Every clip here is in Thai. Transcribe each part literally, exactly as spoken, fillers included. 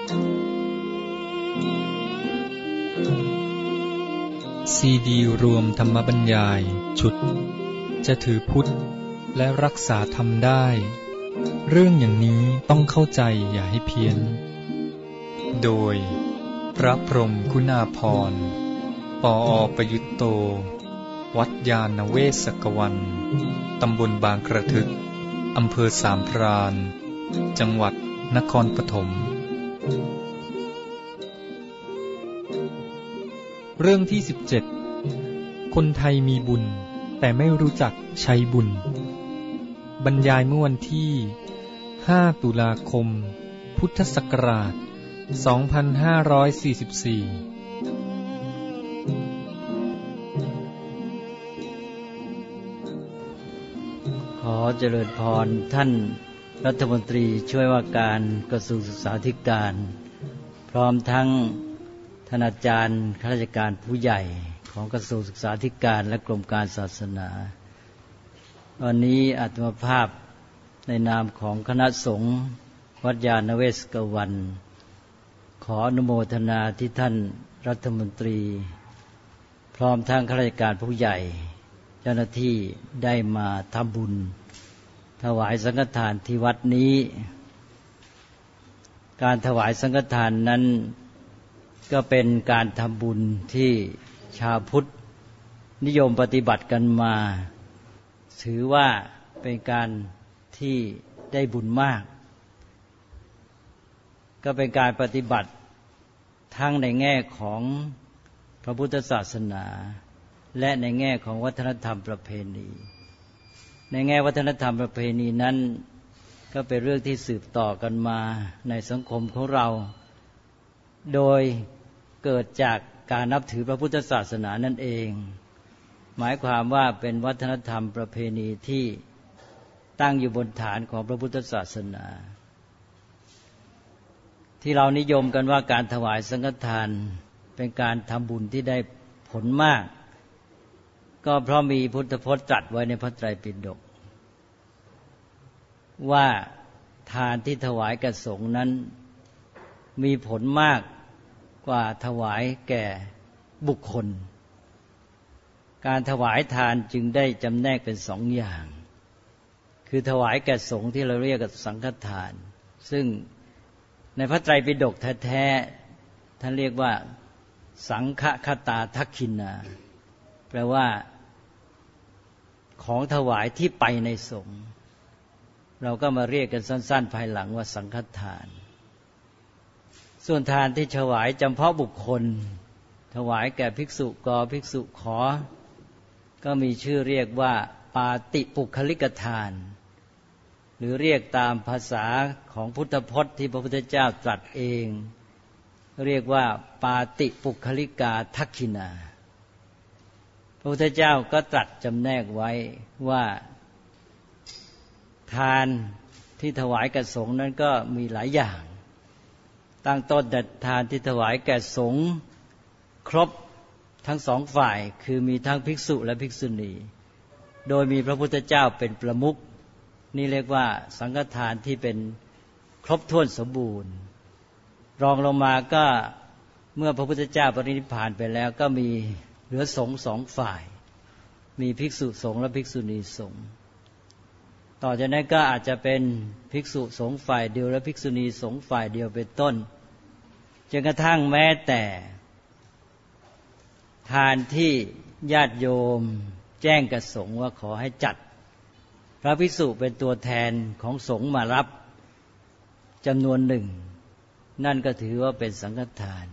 ซีดีรวมธรรมบรรยายชุดจะถือพุทธและรักษาธรรมได้เรื่องอย่างนี้ต้องเข้าใจอย่าให้เพี้ยนโดยพระพรหมคุณาภรณ์ปอ.ประยุตโตวัดยาณเวศกวันตำบลบางกระทึกอำเภอสามพรานจังหวัดนครปฐมเรื่องที่สิบเจ็ดคนไทยมีบุญแต่ไม่รู้จักใช้บุญบรรยายเมื่อวันที่ห้าตุลาคมพุทธศักราชสองพันห้าร้อยสี่สิบสี่ขอเจริญพรท่านรัฐมนตรีช่วยว่าการกระทรวงศึกษาธิการพร้อมทั้งท่านอาจารย์ข้าราชการผู้ใหญ่ของกระทรวงศึกษาธิการและกรมการศาสนาวันนี้อาตมาภาพในนามของคณะสงฆ์วัดยาณเวศกวันขออนุโมทนาที่ท่านรัฐมนตรีพร้อมทั้งข้าราชการผู้ใหญ่เจ้าหน้าที่ได้มาทำบุญถวายสังฆทานที่วัดนี้การถวายสังฆทานนั้นก็เป็นการทำบุญที่ชาวพุทธนิยมปฏิบัติกันมาถือว่าเป็นการที่ได้บุญมากก็เป็นการปฏิบัติทั้งในแง่ของพระพุทธศาสนาและในแง่ของวัฒนธรรมประเพณีในแง่วัฒนธรรมประเพณีนั้นก็เป็นเรื่องที่สืบต่อกันมาในสังคมของเราโดยเกิดจากการนับถือพระพุทธศาสนานั่นเองหมายความว่าเป็นวัฒนธรรมประเพณีที่ตั้งอยู่บนฐานของพระพุทธศาสนาที่เรานิยมกันว่าการถวายสังฆทานเป็นการทำบุญที่ได้ผลมากก็เพราะมีพุทธพจน์ตรัสไว้ในพระไตรปิฎกว่าทานที่ถวายแก่สงฆ์นั้นมีผลมากกว่าถวายแก่บุคคลการถวายทานจึงได้จำแนกเป็นสองอย่างคือถวายแก่สงฆ์ที่เราเรียกว่าสังฆทานซึ่งในพระไตรปิฎกแท้ๆท่านเรียกว่าสังฆคตาทักขินาแปลว่าของถวายที่ไปในสงฆ์เราก็มาเรียกกันสั้นๆภายหลังว่าสังฆทานส่วนทานที่ถวายจำเพาะบุคคลถวายแก่ภิกษุกภิกษุขอก็มีชื่อเรียกว่าปาติปุคลิกทานหรือเรียกตามภาษาของพุทธพจน์ที่พระพุทธเจ้าตรัสเองเรียกว่าปาติปุคลิกาทักขินาพระพุทธเจ้าก็ตรัสจำแนกไว้ว่าทานที่ถวายแก่สงฆ์นั้นก็มีหลายอย่างตั้งต้นแต่ทานที่ถวายแก่สงฆ์ครบทั้งสองฝ่ายคือมีทั้งภิกษุและภิกษุณีโดยมีพระพุทธเจ้าเป็นประมุขนี่เรียกว่าสังฆทานที่เป็นครบถ้วนสมบูรณ์รองลงมาก็เมื่อพระพุทธเจ้าปรินิพพานไปแล้วก็มีเหลือสงฆ์สองฝ่ายมีภิกษุสงฆ์และภิกษุณีสงฆ์ต่อจากนั้นก็อาจจะเป็นภิกษุสงฆ์ฝ่ายเดียวและภิกษุณีสงฆ์ฝ่ายเดียวเป็นต้นจนกระทั่งแม้แต่ทานที่ญาติโยมแจ้งกับสงฆ์ว่าขอให้จัดพระภิกษุเป็นตัวแทนของสงฆ์มารับจำนวนหนึ่งนั่นก็ถือว่าเป็นสังฆทาน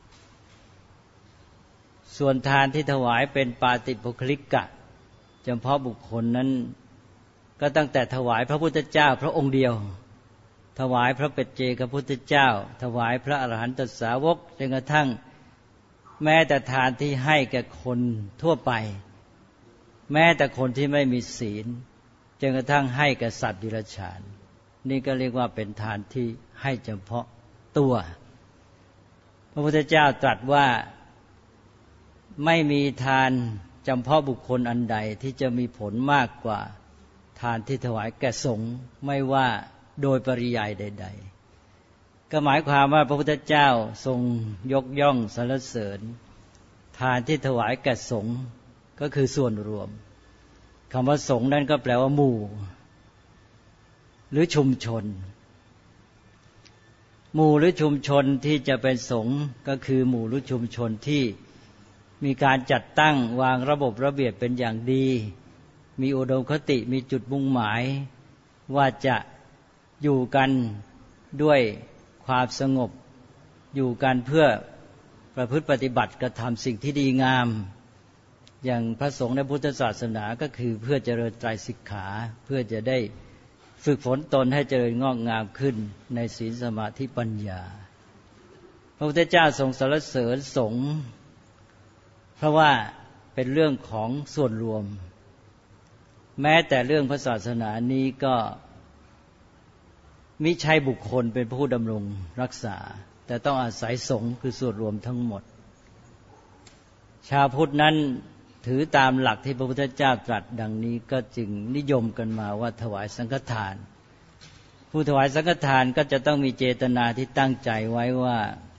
ส่วนทานที่ถวายเป็นปาติปุคลิกะเฉพาะบุคคลนั้นก็ตั้งแต่ถวายพระพุทธเจ้าพระองค์เดียวถวายพระปัจเจกพุทธเจ้าถวายพระอรหันตสาวกจนกระทั่งแม้แต่ทานที่ให้แก่คนทั่วไปแม้แต่คนที่ไม่มีศีลจนกระทั่งให้แก่สัตว์ดิรัจฉานนี่ก็เรียกว่าเป็นทานที่ให้เฉพาะตัวพระพุทธเจ้าตรัสว่าไม่มีทานจำเพาะบุคคลอันใดที่จะมีผลมากกว่าทานที่ถวายแก่สงฆ์ไม่ว่าโดยปริยายใดก็หมายความว่าพระพุทธเจ้าทรงยกย่องสรรเสริญทานที่ถวายแก่สงฆ์ก็คือส่วนรวมคำว่าสงฆ์นั้นก็แปลว่าหมู่หรือชุมชนหมู่หรือชุมชนที่จะเป็นสงฆ์ก็คือหมู่หรือชุมชนที่มีการจัดตั้งวางระบบระเบียบเป็นอย่างดีมีอุดมคติมีจุดมุ่งหมายว่าจะอยู่กันด้วยความสงบอยู่กันเพื่อประพฤติปฏิบัติกระทำสิ่งที่ดีงามอย่างพระสงฆ์ในพุทธศาสนาก็คือเพื่อเจริญไตรสิกขาเพื่อจะได้ฝึกฝนตนให้เจริญงอกงามขึ้นในศีลสมาธิปัญญาพระพุทธเจ้าทรงสรรเสริญสงฆ์เพราะว่าเป็นเรื่องของส่วนรวมแม้แต่เรื่องพระศาสนานี้ก็มิใช่บุคคลเป็นผู้ดำรงรักษาแต่ต้องอาศัยสงฆ์คือส่วนรวมทั้งหมดชาวพุทธนั้นถือตามหลักที่พระพุทธเจ้าตรัสดังนี้ก็จึงนิยมกันมาว่าถวายสังฆทานผู้ถวายสังฆทานก็จะต้องมีเจตนาที่ตั้งใจไว้ว่า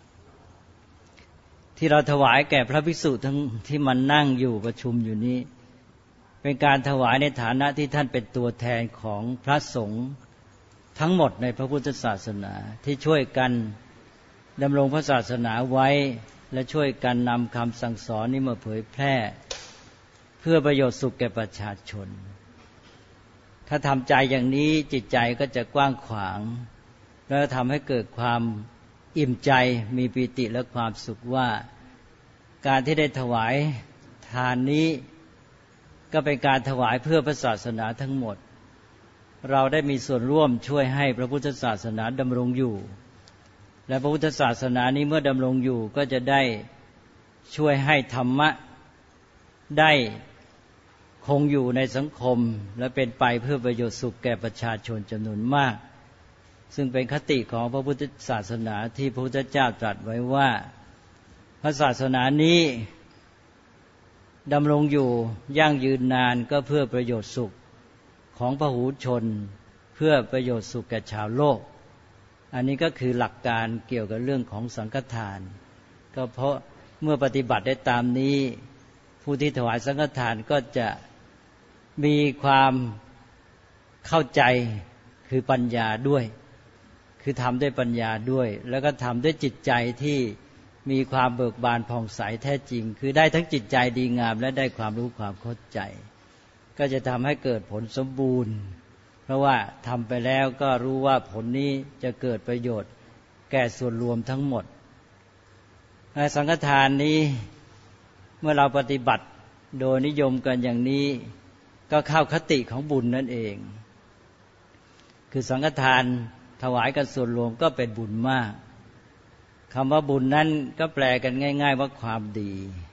ที่เราถวายแก่พระภิกษุทั้งที่มันนั่งอยู่ประชุมอยู่นี้เป็นการถวายในฐานะที่ท่านเป็นตัวแทนของพระสงฆ์ทั้งหมดในพระพุทธศาสนาที่ช่วยกันดำรงพระศาสนาไว้และช่วยกันนำคำสั่งสอนนี้มาเผยแพร่เพื่อประโยชน์สุขแก่ประชาชนถ้าทำใจอย่างนี้จิตใจก็จะกว้างขวางแล้วทำให้เกิดความอิ่มใจมีปิติและความสุขว่าการที่ได้ถวายทานนี้ก็เป็นการถวายเพื่อพระศาสนาทั้งหมดเราได้มีส่วนร่วมช่วยให้พระพุทธศาสนาดำรงอยู่และพระพุทธศาสนานี้เมื่อดำรงอยู่ก็จะได้ช่วยให้ธรรมะได้คงอยู่ในสังคมและเป็นไปเพื่อประโยชน์สุขแก่ประชาชนจำนวนมากซึ่งเป็นคติของพระพุทธศาสนาที่พระพุทธเจ้าตรัสไว้ว่าพระศาสนานี้ดำรงอยู่ยั่งยืนนานก็เพื่อประโยชน์สุขของพหูชนเพื่อประโยชน์สุขแก่ชาวโลกอันนี้ก็คือหลักการเกี่ยวกับเรื่องของสังฆทานก็เพราะเมื่อปฏิบัติได้ตามนี้ผู้ที่ถวายสังฆทานก็จะมีความเข้าใจคือปัญญาด้วยคือทำด้วยปัญญาด้วยแล้วก็ทำด้วยจิตใจที่มีความเบิกบานผ่องใสแท้จริงคือได้ทั้งจิตใจดีงามและได้ความรู้ความเข้าใจก็จะทำให้เกิดผลสมบูรณ์เพราะว่าทำไปแล้วก็รู้ว่าผลนี้จะเกิดประโยชน์แก่ส่วนรวมทั้งหมดในสังฆทานนี้เมื่อเราปฏิบัติโดยนิยมกันอย่างนี้ก็เข้าคติของบุญนั่นเองคือสังฆทานถวายกันส่วนรวมก็เป็นบุญมากคำว่าบุญนั้นก็แปลกันง่ายๆว่าความดี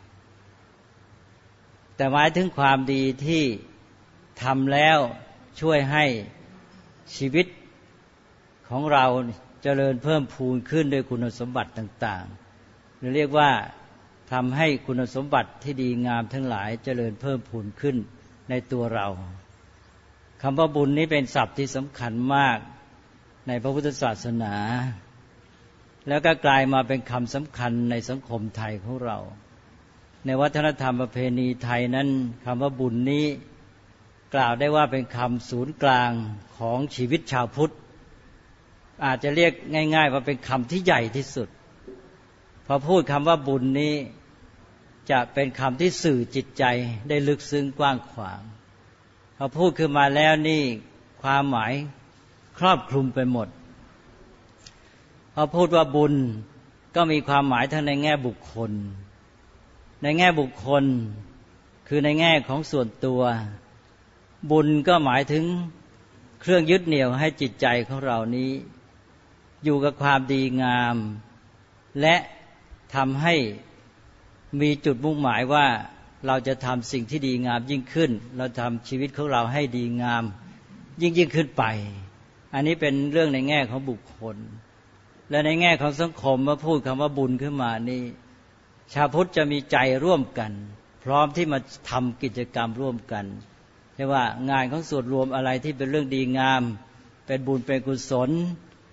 แต่หมายถึงความดีที่ทำแล้วช่วยให้ชีวิตของเราเจริญเพิ่มพูนขึ้นด้วยคุณสมบัติต่างๆหรือเรียกว่าทำให้คุณสมบัติที่ดีงามทั้งหลายเจริญเพิ่มพูนขึ้นในตัวเราคำว่าบุญนี้เป็นศัพท์ที่สำคัญมากในพระพุทธศาสนาแล้วก็กลายมาเป็นคำสำคัญในสังคมไทยของเราในวัฒนธรรมประเพณีไทยนั้นคำว่าบุญนี้กล่าวได้ว่าเป็นคำศูนย์กลางของชีวิตชาวพุทธอาจจะเรียกง่ายๆว่าเป็นคำที่ใหญ่ที่สุดพอพูดคำว่าบุญนี้จะเป็นคำที่สื่อจิตใจได้ลึกซึ้งกว้างขวางพอพูดขึ้นมาแล้วนี่ความหมายครอบคลุมไปหมดพอพูดว่าบุญก็มีความหมายทั้งในแง่บุคคลในแง่บุคคลคือในแง่ของส่วนตัวบุญก็หมายถึงเครื่องยึดเหนี่ยวให้จิตใจของเรานี้อยู่กับความดีงามและทำให้มีจุดมุ่งหมายว่าเราจะทำสิ่งที่ดีงามยิ่งขึ้นเราทำชีวิตของเราให้ดีงามยิ่งยิ่งขึ้นไปอันนี้เป็นเรื่องในแง่ของบุคคลและในแง่ของสังคมเมื่อพูดคำว่าบุญขึ้นมานี่ชาวพุทธจะมีใจร่วมกันพร้อมที่มาทำกิจกรรมร่วมกันใช่ว่างานของส่วนรวมอะไรที่เป็นเรื่องดีงามเป็นบุญเป็นกุศล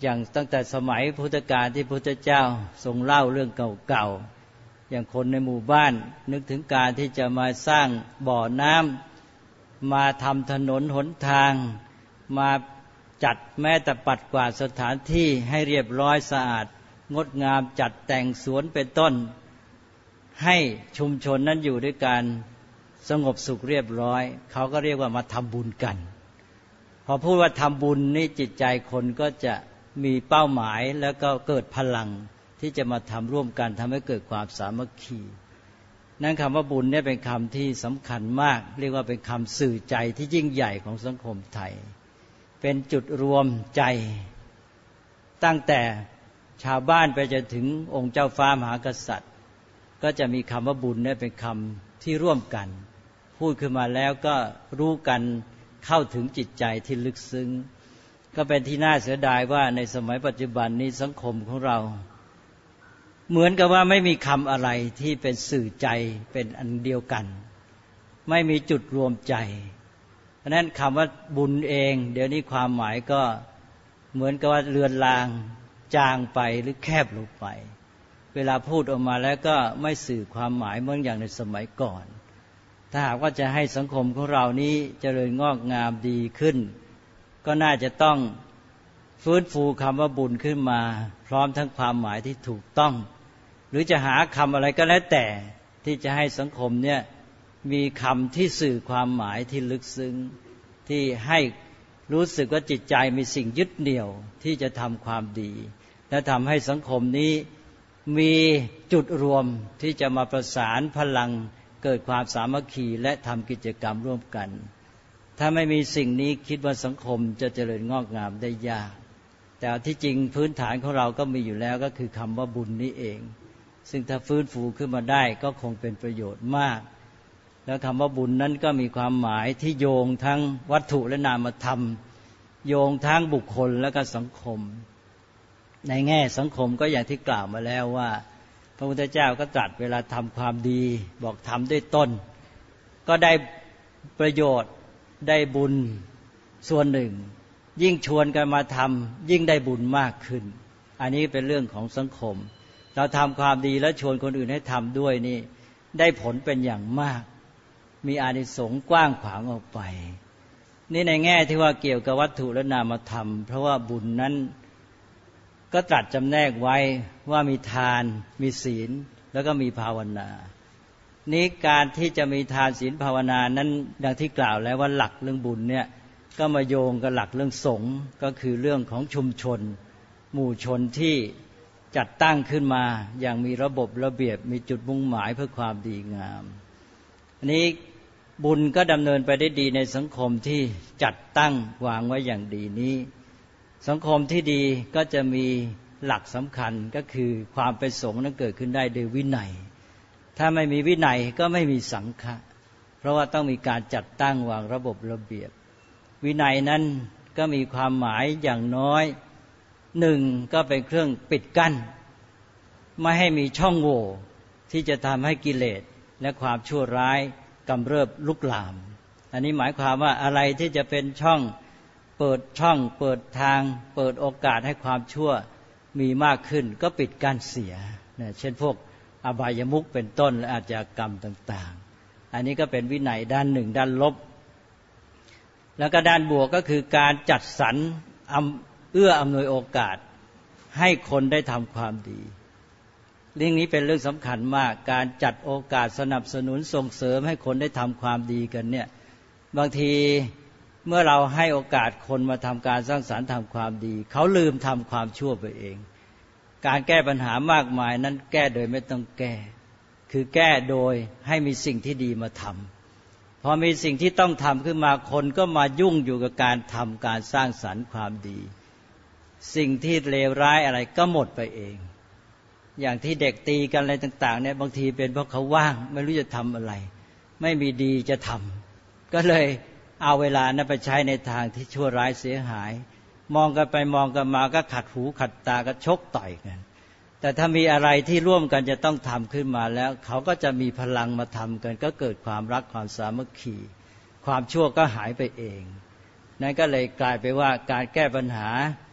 อย่างตั้งแต่สมัยพุทธกาลที่พุทธเจ้าทรงเล่าเรื่องเก่าๆอย่างคนในหมู่บ้านนึกถึงการที่จะมาสร้างบ่อน้ำมาทำถนนหนทางมาจัดแม้แต่ปัดกวาดสถานที่ให้เรียบร้อยสะอาดงดงามจัดแต่งสวนเป็นต้นให้ชุมชนนั้นอยู่ด้วยการสงบสุขเรียบร้อยเขาก็เรียกว่ามาทำบุญกันพอพูดว่าทำบุญนี่จิตใจคนก็จะมีเป้าหมายแล้วก็เกิดพลังที่จะมาทำร่วมกันทำให้เกิดความสามัคคีนั่นคำว่าบุญเนี่ยเป็นคำที่สำคัญมากเรียกว่าเป็นคำสื่อใจที่ยิ่งใหญ่ของสังคมไทยเป็นจุดรวมใจตั้งแต่ชาวบ้านไปจนถึงองค์เจ้าฟ้ามหากษัตริย์ก็จะมีคำว่าบุญเนี่ยเป็นคำที่ร่วมกันพูดขึ้นมาแล้วก็รู้กันเข้าถึงจิตใจที่ลึกซึ้งก็เป็นที่น่าเสียดายว่าในสมัยปัจจุบันนี้สังคมของเราเหมือนกับว่าไม่มีคำอะไรที่เป็นสื่อใจเป็นอันเดียวกันไม่มีจุดรวมใจเพราะนั้นคำว่าบุญเองเดี๋ยวนี้ความหมายก็เหมือนกับว่าเลือนลางจางไปหรือแคบลงไปเวลาพูดออกมาแล้วก็ไม่สื่อความหมายเหมือนอย่างในสมัยก่อนถ้าหากว่าจะให้สังคมของเรานี้เจริญงอกงามดีขึ้นก็น่าจะต้องฟื้นฟูคำว่าบุญขึ้นมาพร้อมทั้งความหมายที่ถูกต้องหรือจะหาคำอะไรก็แล้วแต่ที่จะให้สังคมเนี่ยมีคำที่สื่อความหมายที่ลึกซึ้งที่ให้รู้สึกว่าจิตใจมีสิ่งยึดเหนี่ยวที่จะทำความดีและทำให้สังคมนี้มีจุดรวมที่จะมาประสานพลังเกิดความสามัคคีและทำกิจกรรมร่วมกันถ้าไม่มีสิ่งนี้คิดว่าสังคมจะเจริญงอกงามได้ยากแต่ที่จริงพื้นฐานของเราก็มีอยู่แล้วก็คือคำว่าบุญนี้เองซึ่งถ้าฟื้นฟูขึ้นมาได้ก็คงเป็นประโยชน์มากแล้วคำว่าบุญนั้นก็มีความหมายที่โยงทั้งวัตถุและนามธรรมโยงทั้งบุคคลและก็สังคมในแง่สังคมก็อย่างที่กล่าวมาแล้วว่าพระพุทธเจ้าก็ตรัสเวลาทำความดีบอกทำด้วยตนก็ได้ประโยชน์ได้บุญส่วนหนึ่งยิ่งชวนกันมาทำยิ่งได้บุญมากขึ้นอันนี้เป็นเรื่องของสังคมเราทำความดีแล้วชวนคนอื่นให้ทำด้วยนี่ได้ผลเป็นอย่างมากมีอานิสงส์กว้างขวางออกไปนี่ในแง่ที่ว่าเกี่ยวกับวัตถุและนามธรรมเพราะว่าบุญนั้นก็ตรัสจำแนกไว้ว่ามีทานมีศีลแล้วก็มีภาวนานี้การที่จะมีทานศีลภาวนานั้นดังที่กล่าวแล้วว่าหลักเรื่องบุญเนี่ยก็มาโยงกับหลักเรื่องสงฆ์ก็คือเรื่องของชุมชนหมู่ชนที่จัดตั้งขึ้นมาอย่างมีระบบระเบียบมีจุดมุ่งหมายเพื่อความดีงามอันนี้บุญก็ดำเนินไปได้ดีในสังคมที่จัดตั้งวางไว้อย่างดีนี้สังคมที่ดีก็จะมีหลักสำคัญก็คือความเป็นสงฆ์นั้นเกิดขึ้นได้โดยวินัยถ้าไม่มีวินัยก็ไม่มีสังฆะเพราะว่าต้องมีการจัดตั้งวางระบบระเบียบวินัยนั้นก็มีความหมายอย่างน้อยหนึ่งก็เป็นเครื่องปิดกั้นไม่ให้มีช่องโหว่ที่จะทำให้กิเลสและความชั่วร้ายกำเริบลุกลามอันนี้หมายความว่าอะไรที่จะเป็นช่องเปิดช่องเปิดทางเปิดโอกาสให้ความชั่วมีมากขึ้นก็ปิดกั้นเสียนะเช่นพวกอบายมุขเป็นต้นและอาชญากรรมต่างๆอันนี้ก็เป็นวินัยด้านหนึ่งด้านลบแล้วก็ด้านบวกก็คือการจัดสรรเอื้ออำนวยโอกาสให้คนได้ทำความดีเรื่องนี้เป็นเรื่องสำคัญมากการจัดโอกาสสนับสนุนส่งเสริมให้คนได้ทำความดีกันเนี่ยบางทีเมื่อเราให้โอกาสคนมาทำการสร้างสรรค์ทำความดีเขาลืมทำความชั่วไปเองการแก้ปัญหามากมายนั้นแก้โดยไม่ต้องแก้คือแก้โดยให้มีสิ่งที่ดีมาทำพอมีสิ่งที่ต้องทำขึ้นมาคนก็มายุ่งอยู่กับการทำการสร้างสรรค์ความดีสิ่งที่เลวร้ายอะไรก็หมดไปเองอย่างที่เด็กตีกันอะไรต่างๆเนี่ยบางทีเป็นเพราะเขาว่างไม่รู้จะทำอะไรไม่มีดีจะทำก็เลยเอาเวลานั้นไปใช้ในทางที่ชั่วร้ายเสียหายมองกันไปมองกันมาก็ขัดหูขัดตาก็ชกต่อยกันแต่ถ้ามีอะไรที่ร่วมกันจะต้องทำขึ้นมาแล้วเขาก็จะมีพลังมาทำกันก็เกิดความรักความสามัคคีความชั่วก็หายไปเองนั่นก็เลยกลายไปว่าการแก้ปัญหา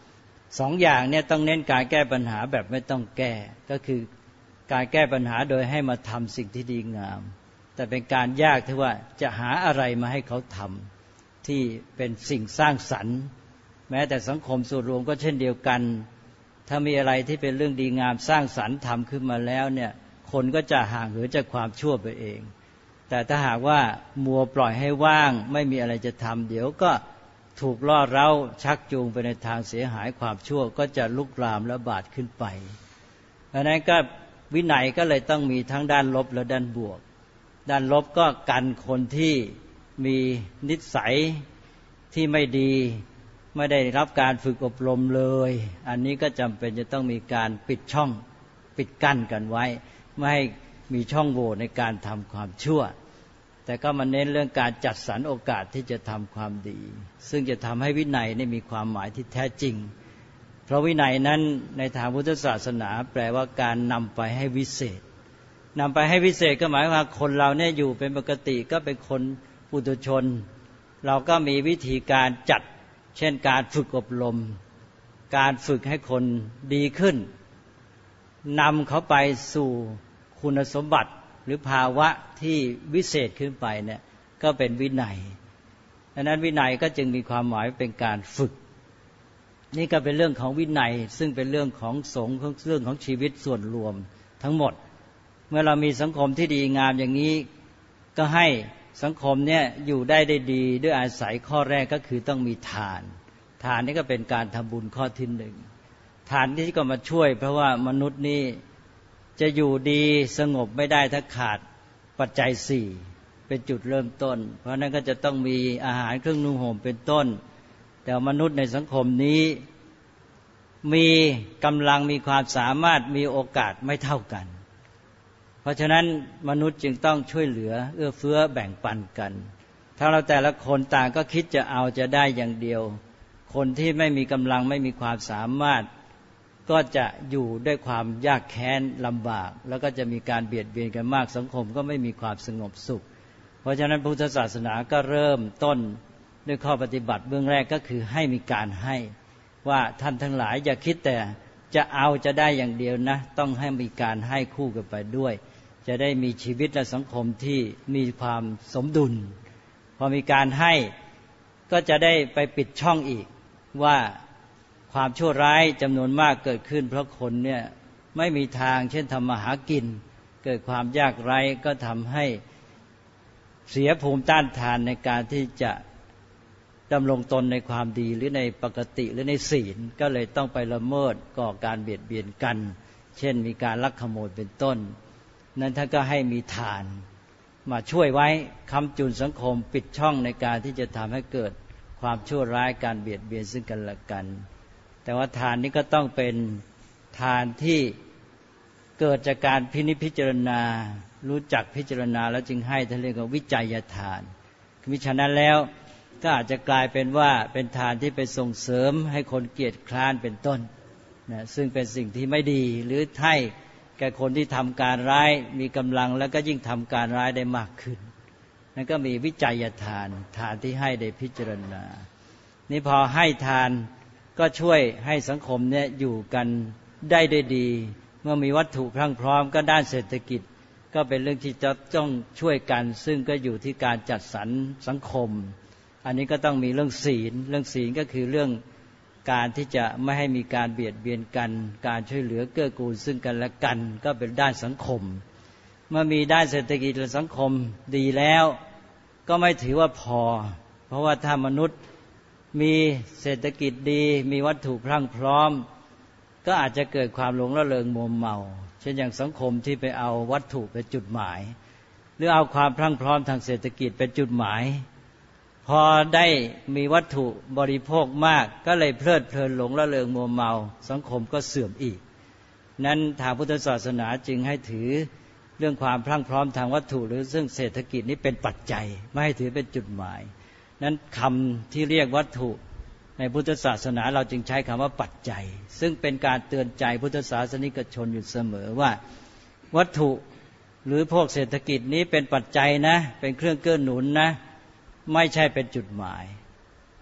สองอย่างเนี่ยต้องเน้นการแก้ปัญหาแบบไม่ต้องแก้ก็คือการแก้ปัญหาโดยให้มาทำสิ่งที่ดีงามแต่เป็นการยากที่ว่าจะหาอะไรมาให้เขาทำที่เป็นสิ่งสร้างสรรค์แม้แต่สังคมส่วนรวมก็เช่นเดียวกันถ้ามีอะไรที่เป็นเรื่องดีงามสร้างสรรค์ทำขึ้นมาแล้วเนี่ยคนก็จะห่างเหินจากความชั่วไปเองแต่ถ้าหากว่ามัวปล่อยให้ว่างไม่มีอะไรจะทำเดี๋ยวก็ถูกล่อเร้าชักจูงไปในทางเสียหายความชั่วก็จะลุกลามและบาดขึ้นไปดังนั้นก็วินัยก็เลยต้องมีทั้งด้านลบและด้านบวกด้านลบก็กันคนที่มีนิสัยที่ไม่ดีไม่ได้รับการฝึกอบรมเลยอันนี้ก็จำเป็นจะต้องมีการปิดช่องปิดกั้นกันไว้ไม่ให้มีช่องโหว่ในการทำความชั่วแต่ก็มาเน้นเรื่องการจัดสรรโอกาสที่จะทำความดีซึ่งจะทำให้วินัยนี่มีความหมายที่แท้จริงเพราะวินัยนั้นในทางพุทธศาสนาแปลว่าการนำไปให้วิเศษนำไปให้วิเศษก็หมายว่าคนเราเนี่ยอยู่เป็นปกติก็เป็นคนปุถุชนเราก็มีวิธีการจัดเช่นการฝึกอบรมการฝึกให้คนดีขึ้นนำเขาไปสู่คุณสมบัติหรือภาวะที่วิเศษขึ้นไปเนี่ยก็เป็นวินัยดังนั้นวินัยก็จึงมีความหมายเป็นการฝึกนี่ก็เป็นเรื่องของวินัยซึ่งเป็นเรื่องของสงฆ์เรื่องของชีวิตส่วนรวมทั้งหมดเมื่อเรามีสังคมที่ดีงามอย่างนี้ก็ให้สังคมเนี่ยอยู่ได้ได้ดีด้วยอาศัยข้อแรกก็คือต้องมีทานทานนี่ก็เป็นการทำบุญข้อที่หนึ่งทานที่ก็มาช่วยเพราะว่ามนุษย์นี่จะอยู่ดีสงบไม่ได้ถ้าขาดปัจจัยสี่เป็นจุดเริ่มต้นเพราะนั้นก็จะต้องมีอาหารเครื่องนุ่งห่มเป็นต้นแต่มนุษย์ในสังคมนี้มีกำลังมีความสามารถมีโอกาสไม่เท่ากันเพราะฉะนั้นมนุษย์จึงต้องช่วยเหลือเอื้อเฟื้อแบ่งปันกันถ้าเราแต่ละคนต่างก็คิดจะเอาจะได้อย่างเดียวคนที่ไม่มีกำลังไม่มีความสามารถก็จะอยู่ด้วยความยากแค้นลำบากแล้วก็จะมีการเบียดเบียนกันมากสังคมก็ไม่มีความสงบสุขเพราะฉะนั้นพุทธศาสนาก็เริ่มต้นด้วยข้อปฏิบัติเบื้องแรกก็คือให้มีการให้ว่าท่านทั้งหลายอย่าคิดแต่จะเอาจะได้อย่างเดียวนะต้องให้มีการให้คู่กันไปด้วยจะได้มีชีวิตและสังคมที่มีความสมดุลพอมีการให้ก็จะได้ไปปิดช่องอีกว่าความชั่วร้ายจำนวนมากเกิดขึ้นเพราะคนเนี่ยไม่มีทางเช่นทำมาหากินเกิดความยากไร้ก็ทำให้เสียภูมิต้านทานในการที่จะดำรงตนในความดีหรือในปกติหรือในศีลก็เลยต้องไปละเมิดก่อการเบียดเบียนกันเช่นมีการลักขโมยเป็นต้นนั้นท่านก็ให้มีทานมาช่วยไว้ค้ำจุนสังคมปิดช่องในการที่จะทำให้เกิดความชั่วร้ายการเบียดเบียนซึ่งกันและกันแต่ว่าทานนี้ก็ต้องเป็นทานที่เกิดจากการพินิจพิจารณารู้จักพิจารณาแล้วจึงให้ท่านเรียกว่าวิจัยทานมิฉะนั้นแล้วก็อาจจะกลายเป็นว่าเป็นทานที่ไปส่งเสริมให้คนเกียจคร้านเป็นต้นนะซึ่งเป็นสิ่งที่ไม่ดีหรือให้แก่คนที่ทำการร้ายมีกำลังแล้วก็ยิ่งทำการร้ายได้มากขึ้นนั่นก็มีวิจัยทานทานที่ให้ได้พิจารณานี่พอให้ทานก็ช่วยให้สังคมเนี่ยอยู่กันได้ได้ดีเมื่อมีวัตถุพรั่งพร้อมก็ด้านเศรษฐกิจก็เป็นเรื่องที่จะต้องช่วยกันซึ่งก็อยู่ที่การจัดสรรสังคมอันนี้ก็ต้องมีเรื่องศีลเรื่องศีลก็คือเรื่องการที่จะไม่ให้มีการเบียดเบียนกันการช่วยเหลือเกื้อกูลซึ่งกันและกันก็เป็นด้านสังคมเมื่อมีด้านเศรษฐกิจและสังคมดีแล้วก็ไม่ถือว่าพอเพราะว่าถ้ามนุษย์มีเศรษฐกิจดีมีวัตถุพรั่งพร้อมก็อาจจะเกิดความหลงระเริงมัวเมาเช่นอย่างสังคมที่ไปเอาวัตถุเป็นจุดหมายหรือเอาความพรั่งพร้อมทางเศรษฐกิจเป็นจุดหมายพอได้มีวัตถุบริโภคมากก็เลยเพลิดเพลินหลงระเริงมัวเมาสังคมก็เสื่อมอีกนั้นทางพุทธศาสนาจึงให้ถือเรื่องความพรั่งพร้อมทางวัตถุหรือซึ่งเศรษฐกิจนี้เป็นปัจจัยไม่ให้ถือเป็นจุดหมายนั้นคำที่เรียกวัตถุในพุทธศาสนาเราจึงใช้คำว่าปัจจัยซึ่งเป็นการเตือนใจพุทธศาสนิกชนอยู่เสมอว่าวัตถุหรือพวกเศรษฐกิจนี้เป็นปัจจัยนะเป็นเครื่องเกื้อหนุนนะไม่ใช่เป็นจุดหมาย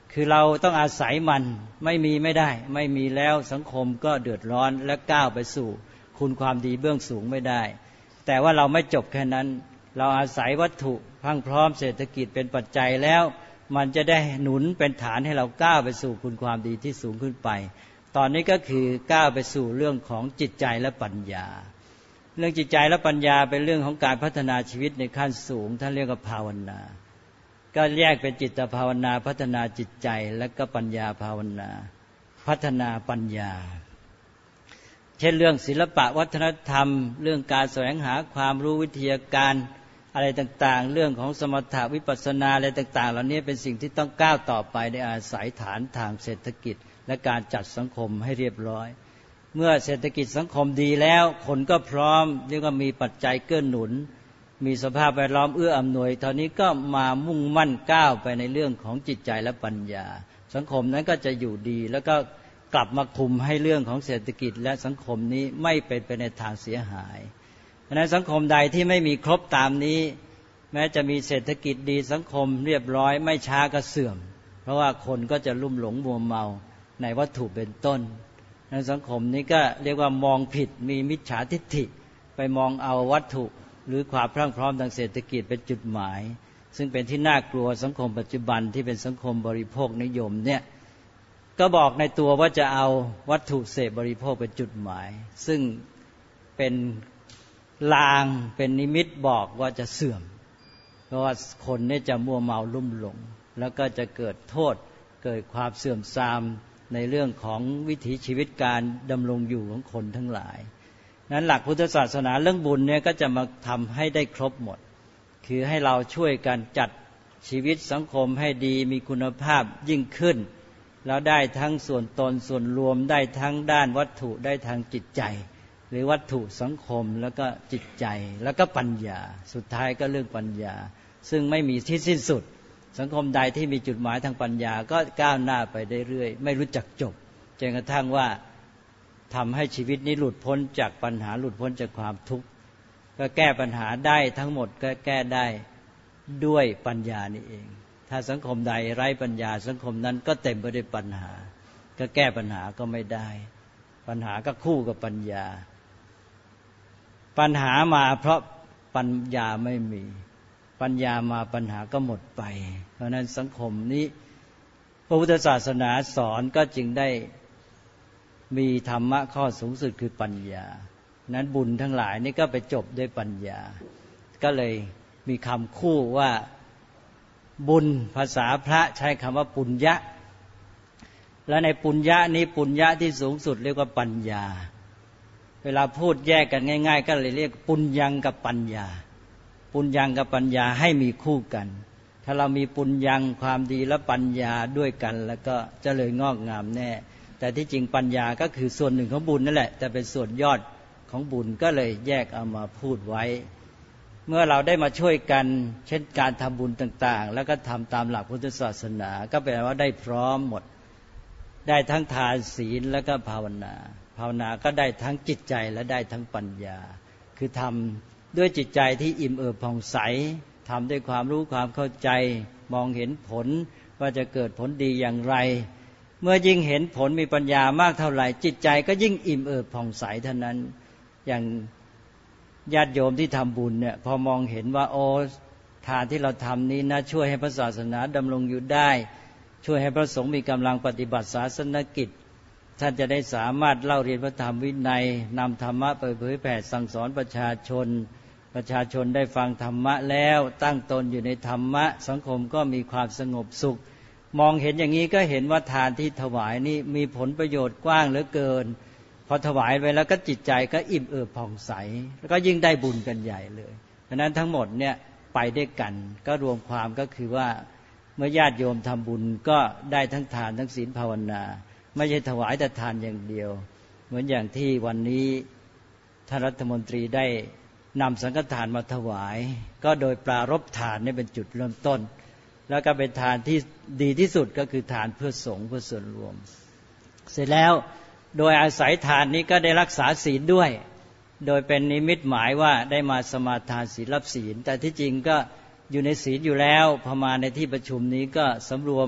คือเราต้องอาศัยมันไม่มีไม่ได้ไม่มีแล้วสังคมก็เดือดร้อนและก้าวไปสู่คุณความดีเบื้องสูงไม่ได้แต่ว่าเราไม่จบแค่นั้นเราอาศัยวัตถุพรั่งพร้อมเศรษฐกิจเป็นปัจจัยแล้วมันจะได้หนุนเป็นฐานให้เราก้าวไปสู่คุณความดีที่สูงขึ้นไปตอนนี้ก็คือก้าวไปสู่เรื่องของจิตใจและปัญญาเรื่องจิตใจและปัญญาเป็นเรื่องของการพัฒนาชีวิตในขั้นสูงท่านเรียกว่าภาวนาก็แยกเป็นจิตภาวนาพัฒนาจิตใจและก็ปัญญาภาวนาพัฒนาปัญญาเช่นเรื่องศิลปะวัฒนธรรมเรื่องการแสวงหาความรู้วิทยาการอะไรต่างๆเรื่องของสมถะวิปัสสนาอะไรต่างๆเหล่านี้เป็นสิ่งที่ต้องก้าวต่อไปในอาศัยฐานทางเศรษฐกิจและการจัดสังคมให้เรียบร้อยเมื่อเศรษฐกิจสังคมดีแล้วคนก็พร้อมเรียกว่ามีปัจจัยเกื้อหนุนมีสภาพแวดล้อมเอื้ออำนวยตอนนี้ก็มามุ่งมั่นก้าวไปในเรื่องของจิตใจและปัญญาสังคมนั้นก็จะอยู่ดีแล้วก็กลับมาคุมให้เรื่องของเศรษฐกิจและสังคมนี้ไม่เป็นไปในทางเสียหายเพราะฉะนั้นสังคมใดที่ไม่มีครบตามนี้แม้จะมีเศรษฐกิจดีสังคมเรียบร้อยไม่ช้าก็เสื่อมเพราะว่าคนก็จะลุ่มหลงมัวเมาในวัตถุเป็นต้นในสังคมนี้ก็เรียกว่ามองผิดมีมิจฉาทิฏฐิไปมองเอาวัตถุหรือความพรั่งพร้อมทางเศรษฐกิจเป็นจุดหมายซึ่งเป็นที่น่ากลัวสังคมปัจจุบันที่เป็นสังคมบริโภคนิยมเนี่ยก็บอกในตัวว่าจะเอาวัตถุเสพบริโภคเป็นจุดหมายซึ่งเป็นลางเป็นนิมิตบอกว่าจะเสื่อมเพราะว่าคนเนี่ยจะมัวเมาลุ่มหลงแล้วก็จะเกิดโทษเกิดความเสื่อมทรามในเรื่องของวิถีชีวิตการดำรงอยู่ของคนทั้งหลายนั้นหลักพุทธศาสนาเรื่องบุญเนี่ยก็จะมาทำให้ได้ครบหมดคือให้เราช่วยกันจัดชีวิตสังคมให้ดีมีคุณภาพยิ่งขึ้นแล้วได้ทั้งส่วนตนส่วนรวมได้ทั้งด้านวัตถุได้ทางจิตใจหรือวัตถุสังคมแล้วก็จิตใจแล้วก็ปัญญาสุดท้ายก็เรื่องปัญญาซึ่งไม่มีที่สิ้นสุดสังคมใดที่มีจุดหมายทางปัญญาก็ก้าวหน้าไปได้เรื่อยไม่รู้จักจบจนกระทั่งว่าทำให้ชีวิตนี้หลุดพ้นจากปัญหาหลุดพ้นจากความทุกข์ก็แก้ปัญหาได้ทั้งหมดก็แก้ได้ด้วยปัญญานี่เองถ้าสังคมใดไร้ปัญญาสังคมนั้นก็เต็มไปด้วยปัญหาก็แก้ปัญหาก็ไม่ได้ปัญหาก็คู่กับปัญญาปัญหามาเพราะปัญญาไม่มีปัญญามาปัญหาก็หมดไปเพราะนั้นสังคมนี้พระพุทธศาสนาสอนก็จึงได้มีธรรมะข้อสูงสุดคือปัญญานั้นบุญทั้งหลายนี่ก็ไปจบด้วยปัญญาก็เลยมีคำคู่ว่าบุญภาษาพระใช้คำว่าปุญญะและในปุญญะนี้ปุญญะที่สูงสุดเรียกว่าปัญญาเวลาพูดแยกกันง่ายๆก็เลยเรียกปุญญังกับปัญญาปุญญังกับปัญญาให้มีคู่กันถ้าเรามีปุญญังความดีและปัญญาด้วยกันแล้วก็เจริญงอกงามแน่แต่ที่จริงปัญญาก็คือส่วนหนึ่งของบุญนั่นแหละแต่เป็นส่วนยอดของบุญก็เลยแยกเอามาพูดไว้เมื่อเราได้มาช่วยกันเช่นการทำบุญต่างๆแล้วก็ทำตามหลักพุทธศาสนาก็แปลว่าได้พร้อมหมดได้ทั้งทานศีลแล้วก็ภาวนาภาวนาก็ได้ทั้งจิตใจและได้ทั้งปัญญาคือทำด้วยจิตใจที่อิ่มเอิบผ่องใสทำด้วยความรู้ความเข้าใจมองเห็นผลว่าจะเกิดผลดีอย่างไรเมื่อยิ่งเห็นผลมีปัญญามากเท่าไหร่จิตใจก็ยิ่งอิ่มเอิบผ่องใสเท่านั้นอย่างญาติโยมที่ทำบุญเนี่ยพอมองเห็นว่าโอ้ทานที่เราทำนี้นะช่วยให้พระศาสนาดำรงอยู่ได้ช่วยให้พระสงฆ์มีกำลังปฏิบัติศาสนกิจท่านจะได้สามารถเล่าเรียนพระธรรมวินัยนำธรรมะไปเผยแผ่สั่งสอนประชาชนประชาชนได้ฟังธรรมะแล้วตั้งตนอยู่ในธรรมะสังคมก็มีความสงบสุขมองเห็นอย่างนี้ก็เห็นว่าทานที่ถวายนี่มีผลประโยชน์กว้างเหลือเกินพอถวายไปแล้วก็จิตใจก็อิ่มเอิบผ่องใสแล้วก็ยิ่งได้บุญกันใหญ่เลยเพราะนั้นทั้งหมดเนี่ยไปด้วยกันก็รวมความก็คือว่าเมื่อญาติโยมทำบุญก็ได้ทั้งทานทั้งศีลภาวนาไม่ใช่ถวายแต่ทานอย่างเดียวเหมือนอย่างที่วันนี้ท่านรัฐมนตรีได้นำสังฆทานมาถวายก็โดยปรารภทานนี่เป็นจุดเริ่มต้นแล้วก็เป็นทานที่ดีที่สุดก็คือทานเพื่อสงฆ์เพื่อส่วนรวมเสร็จแล้วโดยอาศัยทานนี้ก็ได้รักษาศีลด้วยโดยเป็นนิมิตหมายว่าได้มาสมาทานศีลรับศีลแต่ที่จริงก็อยู่ในศีลอยู่แล้วพอมาในที่ประชุมนี้ก็สำรวม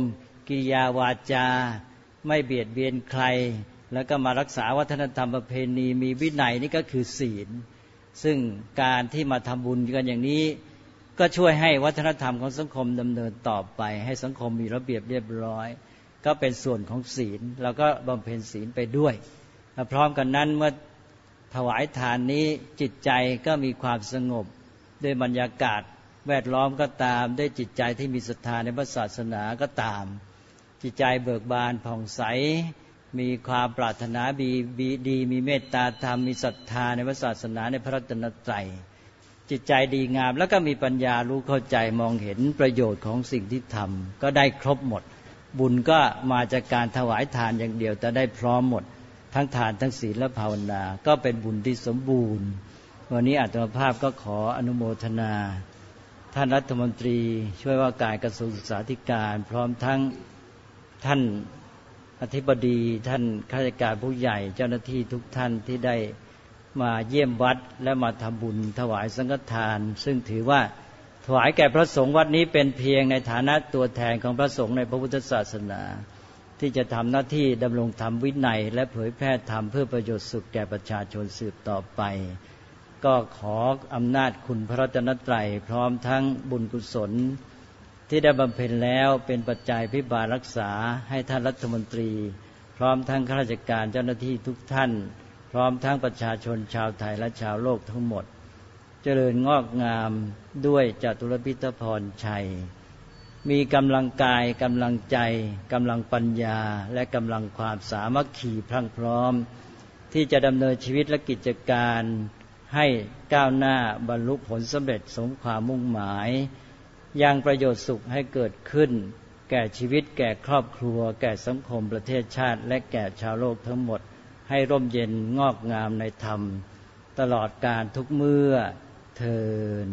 กิริยาวาจาไม่เบียดเบียนใครแล้วก็มารักษาวัฒนธรรมประเพณีมีวินัยนี่ก็คือศีลซึ่งการที่มาทำบุญกันอย่างนี้ก็ช่วยให้วัฒนธรรมของสังคมดำเนินต่อไปให้สังคมมีระเบียบเรียบร้อยก็เป็นส่วนของศีลเราก็บำเพ็ญศีลไปด้วยพร้อมกันนั้นเมื่อถวายทานนี้จิตใจก็มีความสงบด้วยบรรยากาศแวดล้อมก็ตามด้วยจิตใจที่มีศรัทธาในพระศาสนาก็ตามจิตใจเบิกบานผ่องใสมีความปรารถนาดีดีมีเมตตาธรรมมีศรัทธาในพระศาสนาในพระรัตนตรัยจิตใจดีงามแล้วก็มีปัญญารู้เข้าใจมองเห็นประโยชน์ของสิ่งที่ทำก็ได้ครบหมดบุญก็มาจากการถวายทานอย่างเดียวแต่ได้พร้อมหมดทั้งทานทั้งศีลและภาวนาก็เป็นบุญที่สมบูรณ์วันนี้อาตมาภาพก็ขออนุโมทนาท่านรัฐมนตรีช่วยว่าการกระทรวงศึกษาธิการพร้อมทั้งท่านอธิบดีท่านข้าราชการผู้ใหญ่เจ้าหน้าที่ทุกท่านที่ได้มาเยี่ยมวัดและมาทำบุญถวายสังฆทานซึ่งถือว่าถวายแก่พระสงฆ์วัดนี้เป็นเพียงในฐานะตัวแทนของพระสงฆ์ในพระพุทธศาสนาที่จะทำหน้าที่ดำรงธรรมวินัยและเผยแพร่ธรรมเพื่อประโยชน์สุขแก่ประชาชนสืบต่อไปก็ขออำนาจคุณพระรัตนตรัยพร้อมทั้งบุญกุศลที่ได้บำเพ็ญแล้วเป็นปัจจัยพิบาลรักษาให้ท่านรัฐมนตรีพร้อมทั้งข้าราชการเจ้าหน้าที่ทุกท่านพร้อมทั้งประชาชนชาวไทยและชาวโลกทั้งหมดเจริญงอกงามด้วยจตุรพิธพรชัยมีกำลังกายกำลังใจกำลังปัญญาและกำลังความสามัคคีพรั่งพร้อมที่จะดำเนินชีวิตและกิจการให้ก้าวหน้าบรรลุผลสำเร็จสมความมุ่งหมายยังประโยชน์สุขให้เกิดขึ้นแก่ชีวิตแก่ครอบครัวแก่สังคมประเทศชาติและแก่ชาวโลกทั้งหมดให้ร่มเย็นงอกงามในธรรมตลอดกาลทุกเมื่อเทอญ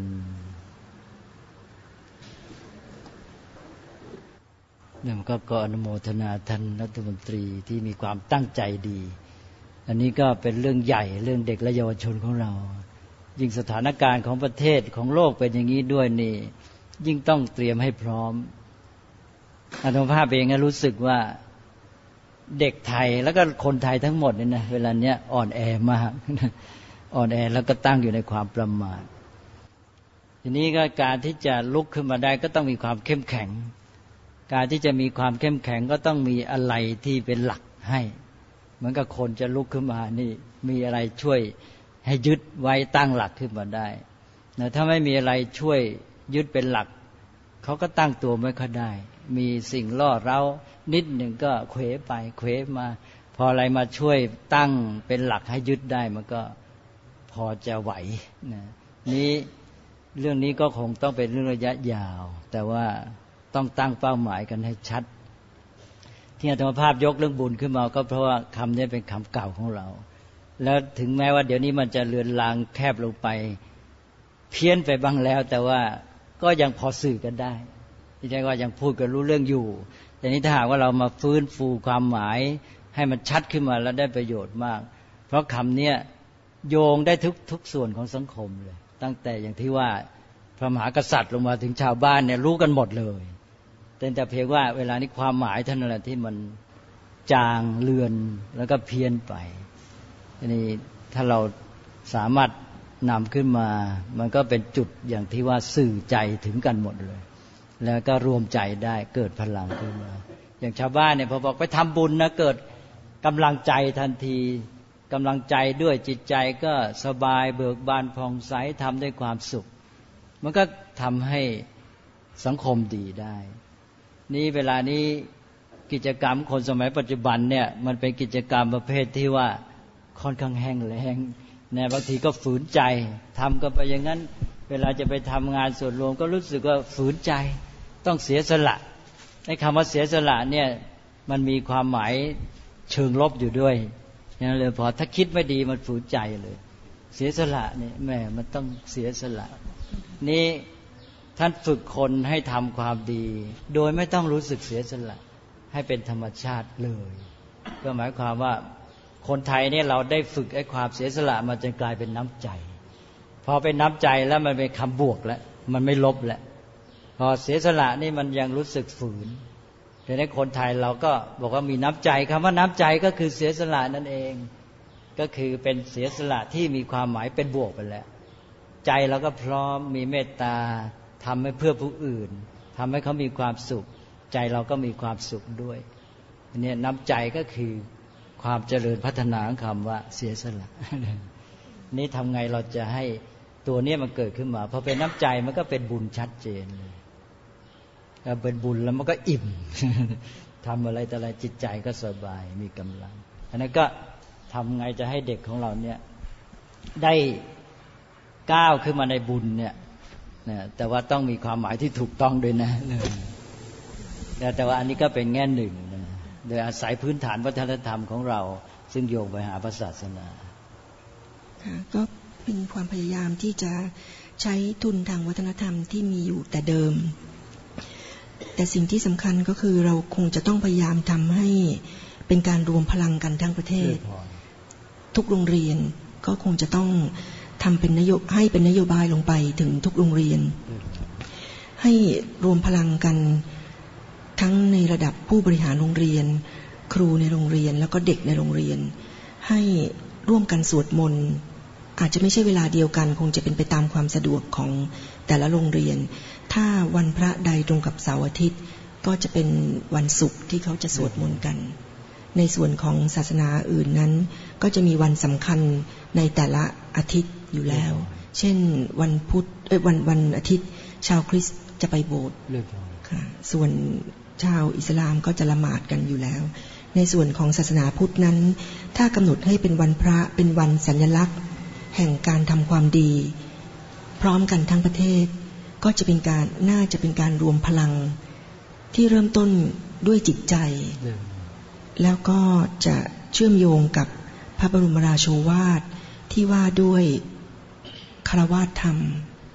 เนี่ยก็ขออนุโมทนาท่านรัฐมนตรีที่มีความตั้งใจดีอันนี้ก็เป็นเรื่องใหญ่เรื่องเด็กและเยาวชนของเรายิ่งสถานการณ์ของประเทศของโลกเป็นอย่างนี้ด้วยนี่ยิ่งต้องเตรียมให้พร้อมอาตมาภาพเองก็รู้สึกว่าเด็กไทยแล้วก็คนไทยทั้งหมดเนี่ยนะเวลาเนี้ยอ่อนแอมากอ่อนแอแล้วก็ตั้งอยู่ในความประมาททีนี้ก็การที่จะลุกขึ้นมาได้ก็ต้องมีความเข้มแข็งการที่จะมีความเข้มแข็งก็ต้องมีอะไรที่เป็นหลักให้เหมือนกับคนจะลุกขึ้นมานี่มีอะไรช่วยให้ยึดไว้ตั้งหลักขึ้นมาได้นะถ้าไม่มีอะไรช่วยยึดเป็นหลักเขาก็ตั้งตัวไม่ค่อยได้มีสิ่งล่อเร้านิดหนึ่งก็เขวไปเขวมาพออะไรมาช่วยตั้งเป็นหลักให้ยึดได้มันก็พอจะไหวนะนี้เรื่องนี้ก็คงต้องเป็นเรื่องระยะยาวแต่ว่าต้องตั้งเป้าหมายกันให้ชัดที่อาตมาภาพยกเรื่องบุญขึ้นมาก็เพราะว่าคำนี้เป็นคำเก่าของเราแล้วถึงแม้ว่าเดี๋ยวนี้มันจะเลือนลางแคบลงไปเพี้ยนไปบ้างแล้วแต่ว่าก็ยังพอสื่อกันได้ที่ใช่ว่ายังพูดกันรู้เรื่องอยู่แต่นี้ถ้าหากว่าเรามาฟื้นฟูความหมายให้มันชัดขึ้นมาแล้วได้ประโยชน์มากเพราะคำนี้โยงได้ทุกทุกส่วนของสังคมเลยตั้งแต่อย่างที่ว่าพระมหากษัตริย์ลงมาถึงชาวบ้านเนี่ยรู้กันหมดเลยแต่แต่เพียงว่าเวลานี้ความหมายเท่านั้นแหละที่มันจางเลือนแล้วก็เพี้ยนไปทีนี้ถ้าเราสามารถนำขึ้นมามันก็เป็นจุดอย่างที่ว่าสื่อใจถึงกันหมดเลยแล้วก็รวมใจได้เกิดพลังขึ้นมาอย่างชาวบ้านเนี่ยพอบอกไปทำบุญนะเกิดกำลังใจทันทีกำลังใจด้วยจิตใจก็สบายเบิกบานผ่องใสทำด้วยความสุขมันก็ทำให้สังคมดีได้นี่เวลานี้กิจกรรมคนสมัยปัจจุบันเนี่ยมันเป็นกิจกรรมประเภทที่ว่าค่อนข้างแห้งแล้งเนี่ยบางทีก็ฝืนใจทำก็ไปอย่างนั้นเวลาจะไปทำงานส่วนรวมก็รู้สึกว่าฝืนใจต้องเสียสละในคำว่าเสียสละเนี่ยมันมีความหมายเชิงลบอยู่ด้วยอย่างเลยพอถ้าคิดไม่ดีมันฝืนใจเลยเสียสละเนี่ยแม่มันต้องเสียสละนี่ท่านฝึกคนให้ทำความดีโดยไม่ต้องรู้สึกเสียสละให้เป็นธรรมชาติเลยก็หมายความว่าคนไทยเนี่ยเราได้ฝึกไอ้ความเสียสละมาจนกลายเป็นน้ำใจพอเป็นน้ำใจแล้วมันเป็นคำบวกแล้วมันไม่ลบแล้วพอเสียสละนี่มันยังรู้สึกฝืนแต่ในคนไทยเราก็บอกว่ามีน้ำใจคำว่าน้ำใจก็คือเสียสละนั่นเองก็คือเป็นเสียสละที่มีความหมายเป็นบวกไปแล้วใจเราก็พร้อมมีเมตตาทำให้เพื่อผู้อื่นทำให้เขามีความสุขใจเราก็มีความสุขด้วยอันนี้น้ำใจก็คือความเจริญพัฒนาของคำว่าเสียสละนี่ทำไงเราจะให้ตัวนี้มันเกิดขึ้นมาพอเป็นน้ำใจมันก็เป็นบุญชัดเจนเลยเป็นบุญแล้วมันก็อิ่มทำอะไรแต่อะไรจิตใจก็สบายมีกำลังอันนั้นก็ทำไงจะให้เด็กของเราเนี่ยได้ก้าวขึ้นมาในบุญเนี่ยนะแต่ว่าต้องมีความหมายที่ถูกต้องด้วยนะแต่ว่าอันนี้ก็เป็นแง่หนึ่งนะโดยอาศัยพื้นฐานวัฒนธรรมของเราซึ่งโยงไปหาพระศาสนาก็เป็นความพยายามที่จะใช้ทุนทางวัฒนธรรมที่มีอยู่แต่เดิมแต่สิ่งที่สำคัญก็คือเราคงจะต้องพยายามทำให้เป็นการรวมพลังกันทั้งประเทศทุกโรงเรียนก็คงจะต้องทำเป็นนโยบายให้เป็นนโยบายลงไปถึงทุกโรงเรียนให้รวมพลังกันทั้งในระดับผู้บริหารโรงเรียนครูในโรงเรียนแล้วก็เด็กในโรงเรียนให้ร่วมกันสวดมนต์อาจจะไม่ใช่เวลาเดียวกันคงจะเป็นไปตามความสะดวกของแต่ละโรงเรียนถ้าวันพระใดตรงกับเสาร์อาทิตย์ก็จะเป็นวันศุกร์ที่เขาจะสวดมนต์กันในส่วนของศาสนาอื่นนั้นก็จะมีวันสำคัญในแต่ละอาทิตย์อยู่แล้วเช่นวันพุธเอ้ยวันวันอาทิตย์ชาวคริสต์จะไปโบสถ์ค่ะส่วนชาวอิสลามก็จะละหมาดกันอยู่แล้วในส่วนของศาสนาพุทธนั้นถ้ากำหนดให้เป็นวันพระเป็นวันสัญลักษณ์แห่งการทำความดีพร้อมกันทั้งประเทศก็จะเป็นการน่าจะเป็นการรวมพลังที่เริ่มต้นด้วยจิตใจแล้วก็จะเชื่อมโยงกับพระบรมราโชวาทที่ว่าด้วยคฤหัสถ์ธรรม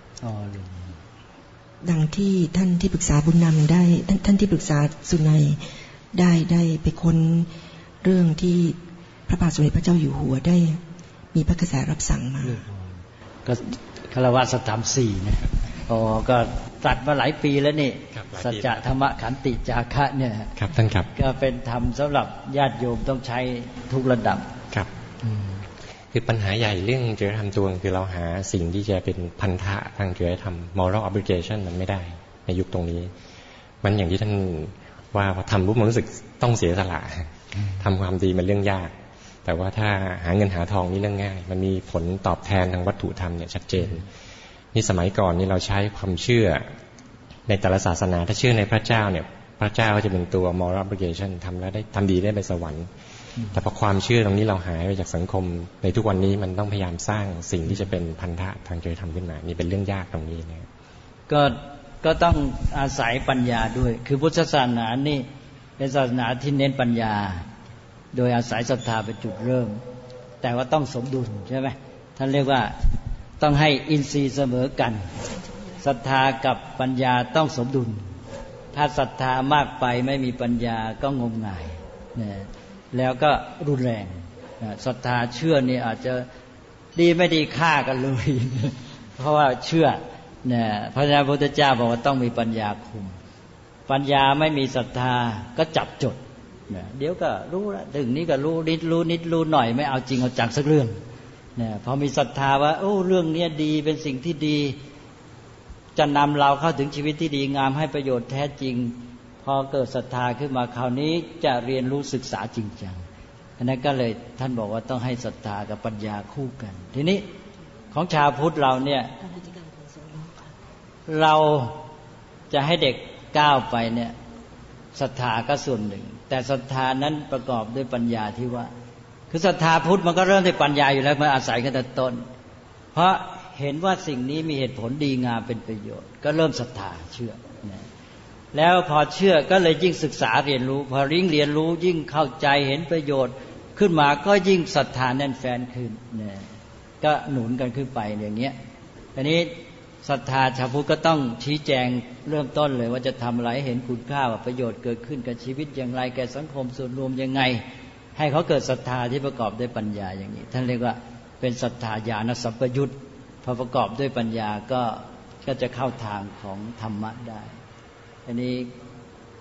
ดังที่ท่านที่ปรึกษาบุญนำได้ท่านที่ปรึกษาสุนัยได้ได้ไปค้นเรื่องที่พระบาทสมเด็จพระเจ้าอยู่หัวได้มีพระกระแสรับสั่งมาก็คฤหัสถ์ธรรมสี่นะอ๋อก็ตัดมาหลายปีแล้วนี่สัจจะธรรมะขันติจาคะเนี่ยครับท่านครับก็เป็นธรรมสำหรับญาติโยมต้องใช้ทุกระดับครับคือปัญหาใหญ่เรื่องจริยธรรมตัวคือเราหาสิ่งที่จะเป็นพันธะทางจริยธรรม moral obligation มันไม่ได้ในยุคตรงนี้มันอย่างที่ท่านว่าพอทำปุ๊บมันรู้สึกต้องเสียสละทำความดีมันเรื่องยากแต่ว่าถ้าหาเงินหาทองนี่เรื่องง่ายมันมีผลตอบแทนทางวัตถุธรรมเนี่ยชัดเจนนี่สมัยก่อนนี่เราใช้ความเชื่อในแต่ละศาสนาถ้าเชื่อในพระเจ้าเนี่ยพระเจ้าก็จะเป็นตัว moral obligation ทำแล้วได้ทำดีได้ไปสวรรค์แต่พอความเชื่อตรงนี้เราหายไปจากสังคมในทุกวันนี้มันต้องพยายามสร้างสิ่งที่จะเป็นพันธะทางจริยธรรมขึ้นมานี่เป็นเรื่องยากตรงนี้นะก็ก็ต้องอาศัยปัญญาด้วยคือพุทธศาสนานี่เป็นศาสนาที่เน้นปัญญาโดยอาศัยศรัทธาเป็นจุดเริ่มแต่ว่าต้องสมดุลใช่ไหมท่านเรียกว่าต้องให้อินทรีย์เสมอกันศรัทธากับปัญญาต้องสมดุลถ้าศรัทธามากไปไม่มีปัญญาก็งมงายนะแล้วก็รุนแรงศรัทธาเชื่อนี่อาจจะดีไม่ดีฆ่ากันเลยเพราะว่าเชื่อเนี่ยพระพุทธเจ้าบอกว่าต้องมีปัญญาคุมปัญญาไม่มีศรัทธาก็จับจดเนี่ยเดี๋ยวก็รู้ละถึงนี้ก็รู้นิดรู้นิดรู้หน่อยไม่เอาจริงเอาจังสักเรื่องเนี่ยพอมีศรัทธาว่าโอ้เรื่องนี้ดีเป็นสิ่งที่ดีจะนำเราเข้าถึงชีวิตที่ดีงามให้ประโยชน์แท้จริงพอเกิดศรัทธาขึ้นมาคราวนี้จะเรียนรู้ศึกษาจริงจังอันนั้นก็เลยท่านบอกว่าต้องให้ศรัทธากับปัญญาคู่กันทีนี้ของชาวพุทธเราเนี่ยเราจะให้เด็กก้าวไปเนี่ยศรัทธาก็ส่วนหนึ่งแต่ศรัทธานั้นประกอบด้วยปัญญาที่ว่าคือศรัทธาพุทธมันก็เริ่มด้วยปัญญาอยู่แล้วมันอาศัยกันแต่ต้นเพราะเห็นว่าสิ่งนี้มีเหตุผลดีงามเป็นประโยชน์ก็เริ่มศรัทธาเชื่อแล้วพอเชื่อก็เลยยิ่งศึกษาเรียนรู้พอยิ่งเรียนรู้ยิ่งเข้าใจเห็นประโยชน์ขึ้นมาก็ยิ่งศรัทธาแน่นแฟ้นขึ้นเนี่ยก็หนุนกันขึ้นไปอย่างเงี้ยอันนี้ศรัทธาชาวพุทธก็ต้องชี้แจงเริ่มต้นเลยว่าจะทำอะไรเห็นคุณค่าว่าประโยชน์เกิดขึ้นกับชีวิตอย่างไรแก่สังคมส่วนรวมยังไงให้เขาเกิดศรัทธาที่ประกอบด้วยปัญญาอย่างนี้ท่านเรียกว่าเป็นศรัทธาญาณสัมปยุตพอประกอบด้วยปัญญาก็ก็จะเข้าทางของธรรมะได้อันนี้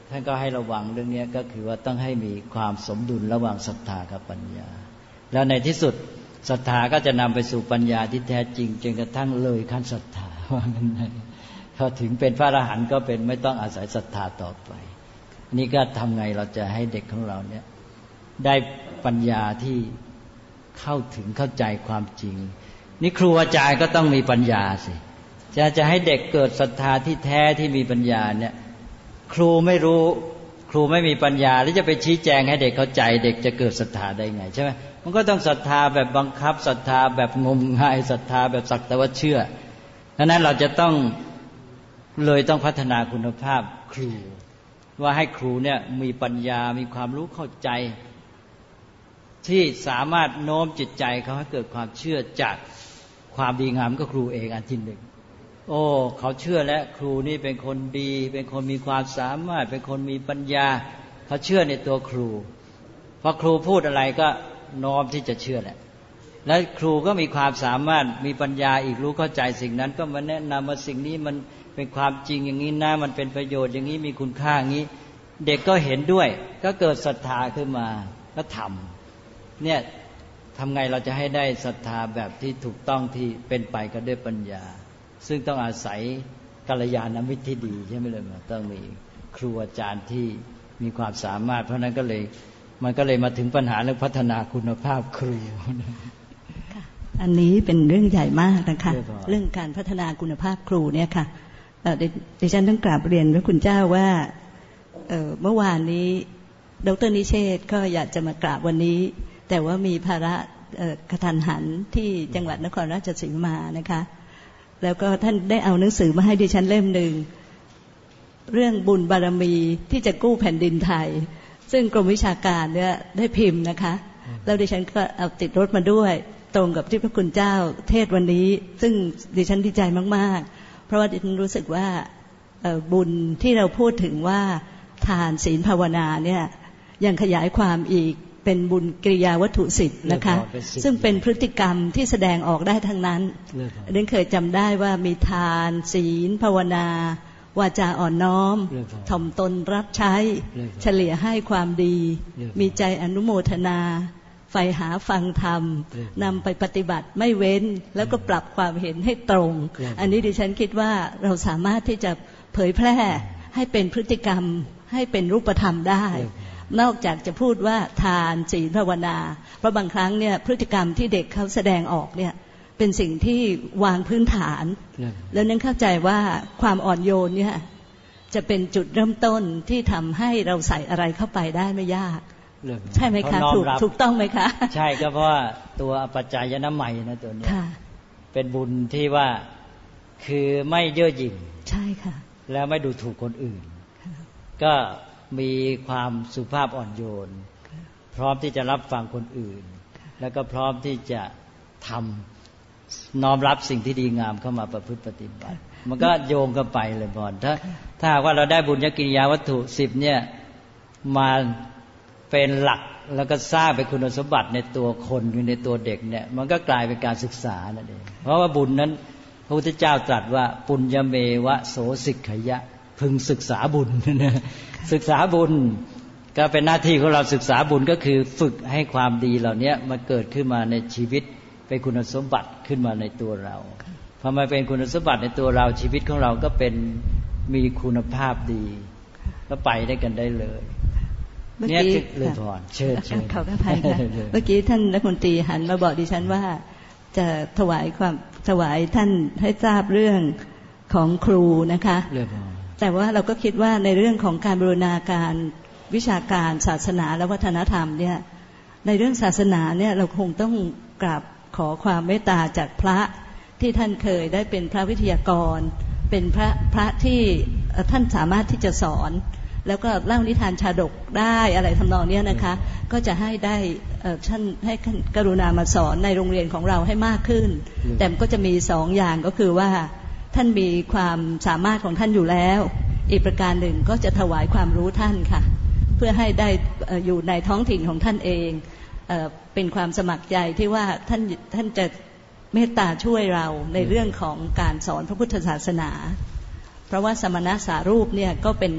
ท่านก็ให้ระวังเรื่องนี้ก็คือว่าต้องให้มีความสมดุลระหว่างศรัทธากับปัญญาแล้วในที่สุดศรัทธาก็จะนำไปสู่ปัญญาที่แท้จริงจนกระทั่งเลยขั้นศรัทธาว่างั้นเลยพอถึงเป็นพระอรหันต์ก็เป็นไม่ต้องอาศัยศรัทธาต่อไปนี่ก็ทำไงเราจะให้เด็กของเราเนี่ยได้ปัญญาที่เข้าถึงเข้าใจความจริงนี่ครูอาจารย์ก็ต้องมีปัญญาสิจะจะให้เด็กเกิดศรัทธาที่แท้ที่มีปัญญาเนี่ยครูไม่รู้ครูไม่มีปัญญาหรือจะไปชี้แจงให้เด็กเข้าใจเด็กจะเกิดศรัทธาได้ไงใช่ไหมมันก็ต้องศรัทธาแบบบังคับศรัทธาแบบงมงายศรัทธาแบบสักแต่ว่าเชื่อดังนั้นเราจะต้องเลยต้องพัฒนาคุณภาพครูว่าให้ครูเนี่ยมีปัญญามีความรู้เข้าใจที่สามารถโน้มจิตใจเขาให้เกิดความเชื่อจากความดีงามก็ครูเองอันที่หนึ่งโอ้เขาเชื่อแล้วครูนี่เป็นคนดีเป็นคนมีความสามารถเป็นคนมีปัญญาเขาเชื่อในตัวครูพอครูพูดอะไรก็น้อมที่จะเชื่อแหละและครูก็มีความสามารถมีปัญญาอีกรู้เข้าใจสิ่งนั้นก็มาแนะนำว่าสิ่งนี้มันเป็นความจริงอย่างนี้นะมันเป็นประโยชน์อย่างนี้มีคุณค่าอย่างนี้เด็กก็เห็นด้วยก็เกิดศรัทธาขึ้นมาก็ทำเนี่ยทำไงเราจะให้ได้ศรัทธาแบบที่ถูกต้องที่เป็นไปก็ด้วยปัญญาซึ่งต้องอาศัยกัลยาณมิตรที่ดีใช่ไหมเลยมันต้องมีครูอาจารย์ที่มีความสามารถเพราะนั้นก็เลยมันก็เลยมาถึงปัญหาเรื่องพัฒนาคุณภาพครูอันนี้เป็นเรื่องใหญ่มากนะคะเรื่องการพัฒนาคุณภาพครูเนี่ยค่ะดิฉันต้องกราบเรียนพระคุณเจ้าว่าเมื่อวานนี้ดร.นิเชษฐ์ก็อยากจะมากราบวันนี้แต่ว่ามีภาระกระทันหันที่จังหวัดนครราชสีมานะคะแล้วก็ท่านได้เอาหนังสือมาให้ดิฉันเล่มหนึ่งเรื่องบุญบารมีที่จะกู้แผ่นดินไทยซึ่งกรมวิชาการเนี่ยได้พิมพ์นะคะแล้วดิฉันก็เอาติดรถมาด้วยตรงกับที่พระคุณเจ้าเทศวันนี้ซึ่งดิฉันดีใจมากๆเพราะว่าดิฉันรู้สึกว่าบุญที่เราพูดถึงว่าทานศีลภาวนาเนี่ยยังขยายความอีกเป็นบุญกิริยาวัตถุสิบนะคะซึ่งเป็นพฤติกรรมที่แสดงออกได้ทั้งนั้นดิฉันเคยจำได้ว่ามีทานศีลภาวนาวาจาอ่อนน้อมถ่อมตนรับใช้เฉลี่ยให้ความดีมีใจอนุโมทนาใฝ่หาฟังธรรมนำไปปฏิบัติไม่เว้นแล้วก็ปรับความเห็นให้ตรงอันนี้ดิฉันคิดว่าเราสามารถที่จะเผยแพร่ให้เป็นพฤติกรรมให้เป็นรูปธรรมได้นอกจากจะพูดว่าทานศีลภาวนาเพราะบางครั้งเนี่ยพฤติกรรมที่เด็กเขาแสดงออกเนี่ยเป็นสิ่งที่วางพื้นฐานแล้วนั้นเข้าใจว่าความอ่อนโยนเนี่ยจะเป็นจุดเริ่มต้นที่ทำให้เราใส่อะไรเข้าไปได้ไม่ยากใช่ไหมคะถูกถูกต้องไหมคะใช่ก็เพราะว่าตัวปัจจายนะใหม่นะตัวนี้เป็นบุญที่ว่าคือไม่เย่อหยิ่งใช่ค่ะแล้วไม่ดูถูกคนอื่นก็มีความสุภาพอ่อนโยนพร้อมที่จะรับฟังคนอื่นแล้วก็พร้อมที่จะทำน้อมรับสิ่งที่ดีงามเข้ามาประพฤติปฏิบัติมันก็โยงกันไปเลยบอลถ้าถ้าว่าเราได้บุญญกิริยาวัตถุสิบเนี่ยมาเป็นหลักแล้วก็สร้างเป็นคุณสมบัติในตัวคนในตัวเด็กเนี่ยมันก็กลายเป็นการศึกษานั่นเองเพราะว่าบุญนั้นพระพุทธเจ้าตรัสว่าปุญญเมวะโสสิกขยะพึงศึกษาบุญศึกษาบุญก็เป็นหน้าที่ของเราศึกษาบุญก็คือฝึกให้ความดีเหล่านี้มาเกิดขึ้นมาในชีวิตเป็นคุณสมบัติขึ้นมาในตัวเราพอมาเป็นคุณสมบัติในตัวเราชีวิตของเราก็เป็นมีคุณภาพดีก็ไปได้กันได้เลยเนี่ยเลยพรเชิญเชิญขอบพระทัยค่ะเมื่อกี้ท่านรัฐมนตรีหันมาบอกดิฉันว่าจะถวายความถวายท่านให้ทราบเรื่องของครูนะคะแต่ว่าเราก็คิดว่าในเรื่องของการบูรณาการวิชาการศาสนาและวัฒนธรรมเนี่ยในเรื่องศาสนาเนี่ยเราคงต้องกราบขอความเมตตาจากพระที่ท่านเคยได้เป็นพระวิทยากรเป็นพระพระที่ท่านสามารถที่จะสอนแล้วก็เล่านิทานชาดกได้อะไรทำนองนี้นะคะก็จะให้ได้ท่านให้กรุณามาสอนในโรงเรียนของเราให้มากขึ้นแต่ก็จะมีสองอย่างก็คือว่าท่านมีความสามารถของท่านอยู่แล้วอีกประการหนึ่งก็จะถวายความรู้ท่านค่ะเพื่อให้ได้อยู่ในท้องถิ่นของท่านเองเป็นความสมัครใจที่ว่าท่านท่านจะเมตตาช่วยเราในเรื่องของการสอนพระพุทธศาสนาเพราะว่าสมณะสารูปเนี่ยก็เป็น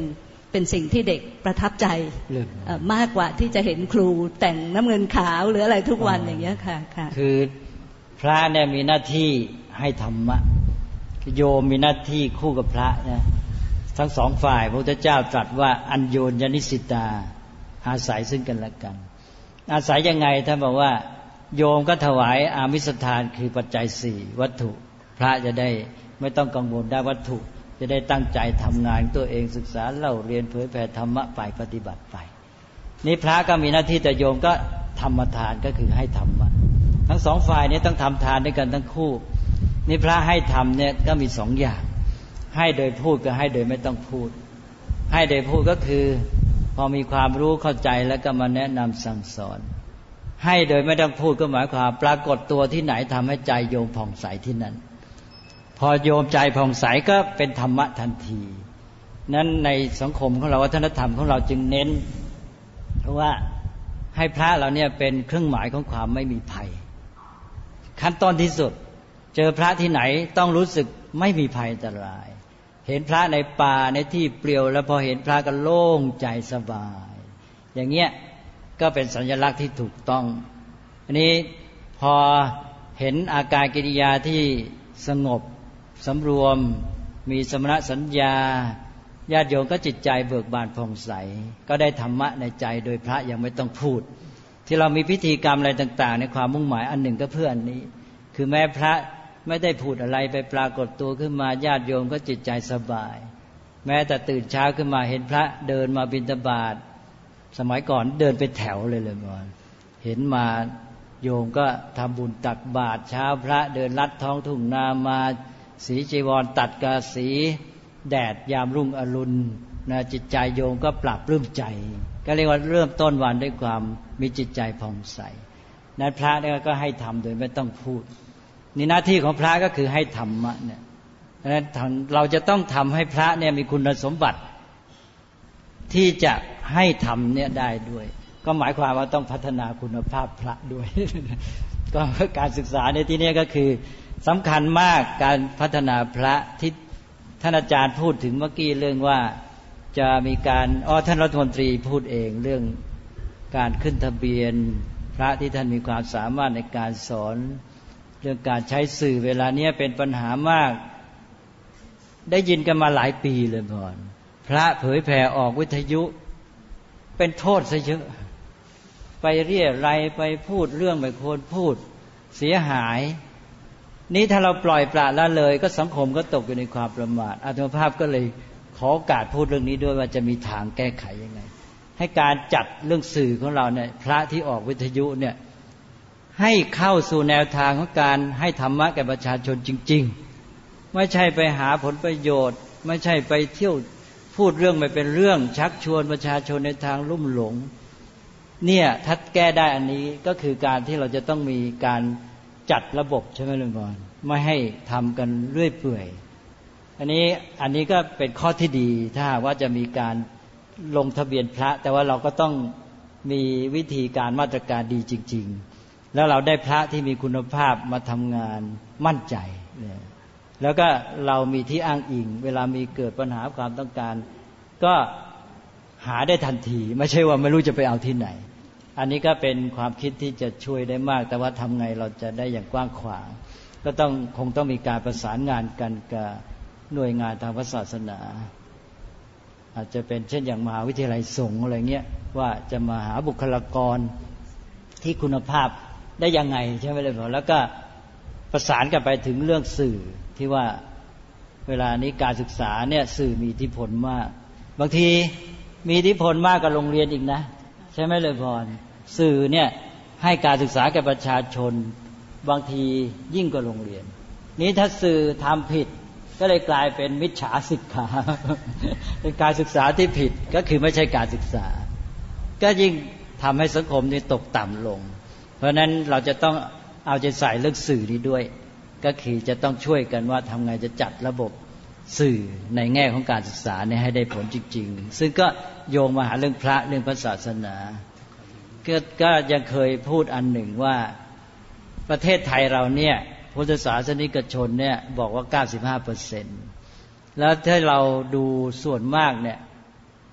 เป็นสิ่งที่เด็กประทับใจมากกว่าที่จะเห็นครูแต่งน้ำเงินขาวหรืออะไรทุกวันอย่างเงี้ยค่ะค่ะคือพระเนี่ยมีหน้าที่ให้ธรรมะโยมมีหน้าที่คู่กับพระนะทั้งสองฝ่ายพระพุทธเจ้าตรัสว่าอัญโยญนิสิตาอาศัยซึ่งกันและกันอาศัยยังไงท่านบอกว่าโยมก็ถวายอามิสทานคือปัจจัยสี่วัตถุพระจะได้ไม่ต้องกังวลได้วัตถุจะได้ตั้งใจทำงานตัวเองศึกษาเล่าเรียนเผยแผ่ธรรมะไปปฏิบัติไปนี่พระก็มีหน้าที่แต่โยมก็ธรรมทานก็คือให้ธรรมะทั้งสองฝ่ายนี้ต้องทำทานด้วยกันทั้งคู่นี่พระให้ธรรมเนี่ยก็มีสองอย่างให้โดยพูดกับให้โดยไม่ต้องพูดให้โดยพูดก็คือพอมีความรู้เข้าใจแล้วก็มาแนะนำสั่งสอนให้โดยไม่ต้องพูดก็หมายความปรากฏตัวที่ไหนทำให้ใจโยมผ่องใสที่นั่นพอโยมใจผ่องใสก็เป็นธรรมะทันทีนั้นในสังคมของเราวัฒนธรรมของเราจึงเน้นเพราะว่าให้พระเราเนี่ยเป็นเครื่องหมายของความไม่มีภัยขั้นต้นที่สุดเจอพระที่ไหนต้องรู้สึกไม่มีภัยอันตรายเห็นพระในป่าในที่เปลี่ยวแล้วพอเห็นพระก็โล่งใจสบายอย่างเงี้ยก็เป็นสัญลักษณ์ที่ถูกต้องอันนี้พอเห็นอาการกิริยาที่สงบสำรวมมีสมณสัญญาญาติโยมก็จิตใจเบิกบานผ่องใสก็ได้ธรรมะในใจโดยพระยังไม่ต้องพูดที่เรามีพิธีกรรมอะไรต่างๆในความมุ่งหมายอันหนึ่งก็เพื่ออันนี้คือแม้พระไม่ได้พูดอะไรไปปรากฏตัวขึ้นมาญาติโยมก็จิตใจสบายแม้แต่ตื่นเช้าขึ้นมาเห็นพระเดินมาบิณฑบาตสมัยก่อนเดินเป็นแถวเลยเลยก่อนเห็นมาโยมก็ทำบุญตักบาตรเช้าพระเดินลัดท้องทุ่งนามาสีจีวรตัดกับสีแดดยามรุ่งอรุณนะจิตใจโยมก็ปรับปลื้มใจก็เรียกว่าเริ่มต้นวันด้วยความมีจิตใจผ่องใสนั้นพระเนี่ยก็ให้ทำโดยไม่ต้องพูดนี่หน้าที่ของพระก็คือให้ธรรมะเนี่ยดังนั้นเราจะต้องทำให้พระเนี่ยมีคุณสมบัติที่จะให้ธรรมเนี่ยได้ด้วยก็หมายความว่าต้องพัฒนาคุณภาพพระด้วย ก็การศึกษาในที่นี้ก็คือสำคัญมากการพัฒนาพระที่ท่านอาจารย์พูดถึงเมื่อกี้เรื่องว่าจะมีการอ๋อท่านรัฐมนตรีพูดเองเรื่องการขึ้นทะเบียนพระที่ท่านมีความสามารถในการสอนเรื่องการใช้สื่อเวลานี้เป็นปัญหามากได้ยินกันมาหลายปีเลยพ่อพระเผยแผ่ออกวิทยุเป็นโทษซะเยอะไปเรียรัยไปพูดเรื่องไม่ควรพูดเสียหายนี้ถ้าเราปล่อยปละละเลยก็สังคมก็ตกอยู่ในความประมาทอาตมาภาพก็เลยขอโอกาสพูดเรื่องนี้ด้วยว่าจะมีทางแก้ไขยังไงให้การจัดเรื่องสื่อของเราเนี่ยพระที่ออกวิทยุเนี่ยให้เข้าสู่แนวทางของการให้ธรรมะแก่ประชาชนจริงๆไม่ใช่ไปหาผลประโยชน์ไม่ใช่ไปเที่ยวพูดเรื่องไม่เป็นเรื่องชักชวนประชาชนในทางลุ่มหลงเนี่ยถ้าแก้ได้อันนี้ก็คือการที่เราจะต้องมีการจัดระบบใช่ไหมลุงบอลไม่ให้ทำกันเรื่อยเปื่อยอันนี้อันนี้ก็เป็นข้อที่ดีถ้าว่าจะมีการลงทะเบียนพระแต่ว่าเราก็ต้องมีวิธีการมาตรการดีจริงๆแล้วเราได้พระที่มีคุณภาพมาทำงานมั่นใจแล้วก็เรามีที่อ้างอิงเวลามีเกิดปัญหาความต้องการก็หาได้ทันทีไม่ใช่ว่าไม่รู้จะไปเอาที่ไหนอันนี้ก็เป็นความคิดที่จะช่วยได้มากแต่ว่าทำไงเราจะได้อย่างกว้างขวางก็ต้องคงต้องมีการประสานงานกันกับหน่วยงานทางศาสนาอาจจะเป็นเช่นอย่างมหาวิทยาลัยสงฆ์อะไรเงี้ยว่าจะมาหาบุคลากรที่คุณภาพได้ยังไงใช่ไหมเลยแล้วก็ประสานกันไปถึงเรื่องสื่อที่ว่าเวลานี้การศึกษาเนี่ยสื่อมีอิทธิพลมากบางทีมีอิทธิพลมากกับโรงเรียนอีกนะใช่ไหมเลยพรสื่อเนี่ยให้การศึกษาแก่ประชาชนบางทียิ่งกว่าโรงเรียนนี้ถ้าสื่อทำผิดก็เลยกลายเป็นมิจฉาศึกษาเป็นการศึกษาที่ผิดก็คือไม่ใช่การศึกษาก็ยิ่งทำให้สังคมนี้ตกต่ำลงเพราะนั้นเราจะต้องเอาใจใส่เรื่องสื่อนี้ด้วยก็คือจะต้องช่วยกันว่าทำไงจะจัดระบบสื่อในแง่ของการศึกษาเนี่ยให้ได้ผลจริงๆซึ่งก็โยงมาหาเรื่องพระเรื่องพระศาสนาก็ก็ยังเคยพูดอันหนึ่งว่าประเทศไทยเราเนี่ยพุทธศาสนิกชนเนี่ยบอกว่า เก้าสิบห้าเปอร์เซ็นต์ แล้วถ้าเราดูส่วนมากเนี่ย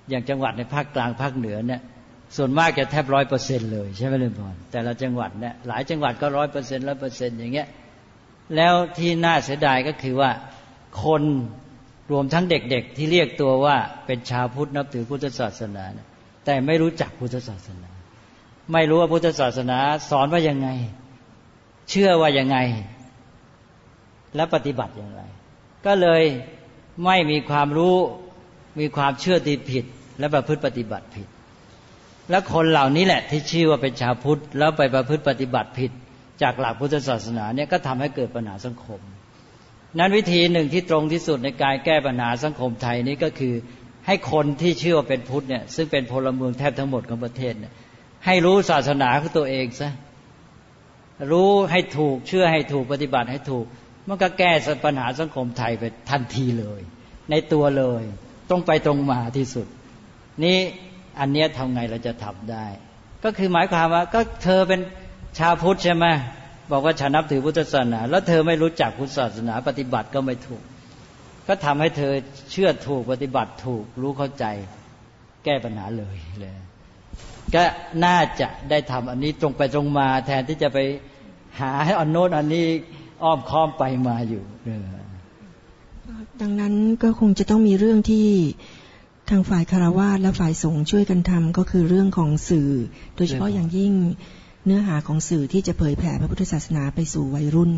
อย่างจังหวัดในภาคกลางภาคเหนือเนี่ยส่วนมากจะแทบร้อยเปอร์เซ็นต์เลยใช่ไหมลุงพรแต่ละจังหวัดเนี่ยหลายจังหวัดก็ร้อยเปอร์เซ็นต์ร้อยเปอร์เซ็นต์อย่างเงี้ยแล้วที่น่าเสียดายก็คือว่าคนรวมทั้งเด็กๆที่เรียกตัวว่าเป็นชาวพุทธนับถือพุทธศาสนาแต่ไม่รู้จักพุทธศาสนาไม่รู้ว่าพุทธศาสนาสอนว่ายังไงเชื่อว่ายังไงและปฏิบัติอย่างไรก็เลยไม่มีความรู้มีความเชื่อที่ผิดและประพฤติปฏิบัติผิดและคนเหล่านี้แหละที่ชื่อว่าเป็นชาวพุทธแล้วไปประพฤติปฏิบัติผิดจากหลักพุทธศาสนาเนี่ยก็ทำให้เกิดปัญหาสังคมนั้นวิธีหนึ่งที่ตรงที่สุดในการแก้ปัญหาสังคมไทยนี้ก็คือให้คนที่ชื่อว่าเป็นพุทธเนี่ยซึ่งเป็นพลเมืองแทบทั้งหมดของประเทศเนี่ยให้รู้ศาสนาของตัวเองซะรู้ให้ถูกเชื่อให้ถูกปฏิบัติให้ถูกมันก็แก้ปัญหาสังคมไทยไปทันทีเลยในตัวเลยตรงไปตรงมาที่สุดนี่อันเนี้ยทำไงเราจะทำได้ก็คือหมายความว่าก็เธอเป็นชาวพุทธใช่ไหมบอกว่าฉันนับถือพุทธศาสนาแล้วเธอไม่รู้จักพุทธศาสนาปฏิบัติก็ไม่ถูกก็ทำให้เธอเชื่อถูกปฏิบัติถูกรู้เข้าใจแก้ปัญหาเลยเลยก็น่าจะได้ทำอันนี้ตรงไปตรงมาแทนที่จะไปหาอันโน้นอันนี้อ้อมค้อมไปมาอยู่ดังนั้นก็คงจะต้องมีเรื่องที่ทางฝ่ายคฤหัสถ์และฝ่ายสงฆ์ช่วยกันทำก็คือเรื่องของสื่อโดยเฉพาะอย่างยิ่งเนื้อหาของสื่อที่จะเผยแผ่พระพุทธศาสนาไปสู่วัยรุ่น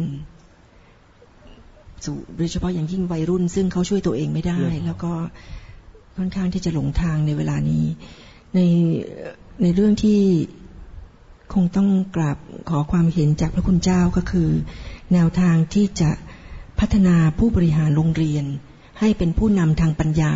สู่โดยเฉพาะอย่างยิ่งวัยรุ่นซึ่งเขาช่วยตัวเองไม่ได้แล้วก็ค่อนข้างที่จะหลงทางในเวลานี้ในในเรื่องที่คงต้องกราบขอความเห็นจากพระคุณเจ้าก็คือแนวทางที่จะพัฒนาผู้บริหารโรงเรียนให้เป็นผู้นำทางปัญญา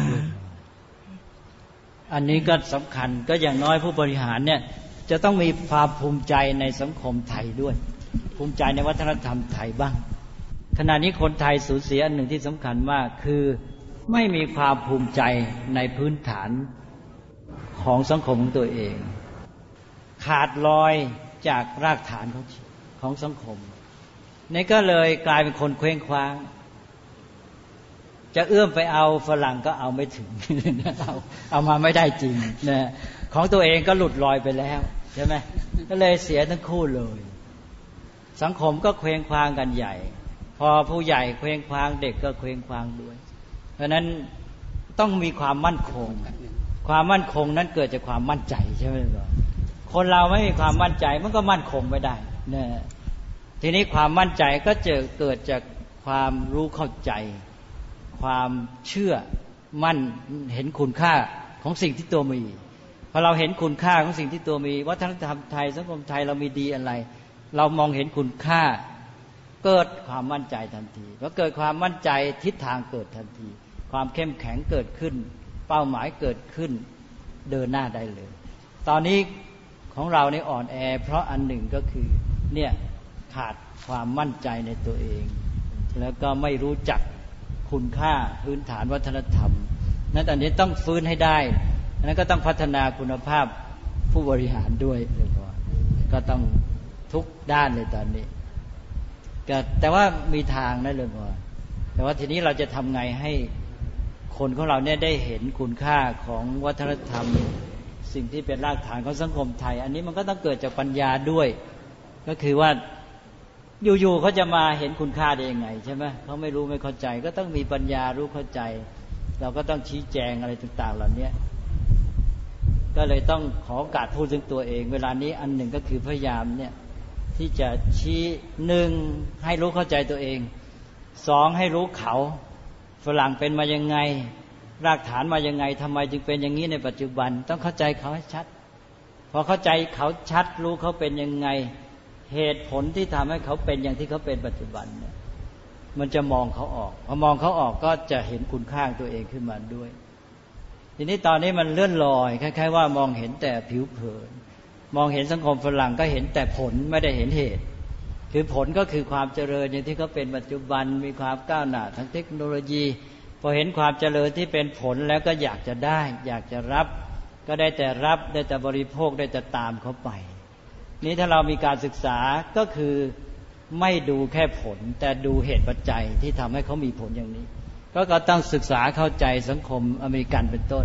อันนี้ก็สำคัญก็อย่างน้อยผู้บริหารเนี่ยจะต้องมีความภูมิใจในสังคมไทยด้วยภูมิใจในวัฒนธรรมไทยบ้างขณะนี้คนไทยสูญเสียอันหนึ่งที่สำคัญมากคือไม่มีความภูมิใจในพื้นฐานของสังคมของตัวเองขาดลอยจากรากฐานของของสังคมนี่ก็เลยกลายเป็นคนเคว้งคว้างจะเอื้อมไปเอาฝรั่งก็เอาไม่ถึงเอาเอามาไม่ได้จริงนะของตัวเองก็หลุดลอยไปแล้วใช่ไหมก็เลยเสียทั้งคู่เลยสังคมก็เคว้งคว้างกันใหญ่พอผู้ใหญ่เคว้งคว้างเด็กก็เคว้งคว้างด้วยเพราะนั้นต้องมีความมั่นคงความมั่นคงนั้นเกิดจากความมั่นใจใช่ไหมครับคนเราไม่มีความมั่นใจมันก็มั่นคงไม่ได้นะทีนี้ความมั่นใจก็จะเกิดจากความรู้เข้าใจความเชื่อมั่นเห็นคุณค่าของสิ่งที่ตัวมีพอเราเห็นคุณค่าของสิ่งที่ตัวมีวัฒนธรรมไทยสังคมไทยเรามีดีอะไรเรามองเห็นคุณค่าเกิดความมั่นใจทันทีพอเกิดความมั่นใจทิศทางเกิดทันทีความเข้มแข็งเกิดขึ้นเป้าหมายเกิดขึ้นเดินหน้าได้เลยตอนนี้ของเราในอ่อนแอเพราะอันหนึ่งก็คือเนี่ยขาดความมั่นใจในตัวเองแล้วก็ไม่รู้จักคุณค่าพื้นฐานวัฒนธรรมนั้นอันนี้ต้องฟื้นให้ได้นั้นก็ต้องพัฒนาคุณภาพผู้บริหารด้วยเลยก็ต้องทุกด้านเลยตอนนี้แต่ว่ามีทางนะเลยพอแต่ว่าทีนี้เราจะทำไงให้คนของเราเนี่ยได้เห็นคุณค่าของวัฒนธรรมสิ่งที่เป็นรากฐานของสังคมไทยอันนี้มันก็ต้องเกิดจากปัญญาด้วยก็คือว่าอยู่ๆเขาจะมาเห็นคุณค่าได้ยังไงใช่ไหมเขาไม่รู้ไม่เข้าใจก็ต้องมีปัญญารู้เข้าใจเราก็ต้องชี้แจงอะไรต่างๆเหล่านี้ก็เลยต้องขอโอกาสพูดถึงตัวเองเวลานี้อันหนึ่งก็คือพยายามเนี่ยที่จะชี้หนึ่งให้รู้เข้าใจตัวเองสองให้รู้เขาฝรั่งเป็นมายังไงรากฐานมายังไงทำไมจึงเป็นอย่างนี้ในปัจจุบันต้องเข้าใจเขาให้ชัดพอเข้าใจเขาชัดรู้เขาเป็นยังไงเหตุผลที่ทำให้เขาเป็นอย่างที่เขาเป็นปัจจุบันเนี่ยมันจะมองเขาออกพอมองเขาออกก็จะเห็นคุณค่าตัวเองขึ้นมาด้วยทีนี้ตอนนี้มันเลื่อนลอยคล้ายๆว่ามองเห็นแต่ผิวเผินมองเห็นสังคมฝรั่งก็เห็นแต่ผลไม่ได้เห็นเหตุคือผลก็คือความเจริญอย่างที่เขาเป็นปัจจุบันมีความก้าวหน้าทางเทคโนโลยีพอเห็นความเจริญที่เป็นผลแล้วก็อยากจะได้อยากจะรับก็ได้แต่รับได้แต่บริโภคได้แต่ตามเขาไปนี้ถ้าเรามีการศึกษาก็คือไม่ดูแค่ผลแต่ดูเหตุปัจจัยที่ทำให้เขามีผลอย่างนี้ก็ก็ต้องศึกษาเข้าใจสังคมอเมริกันเป็นต้น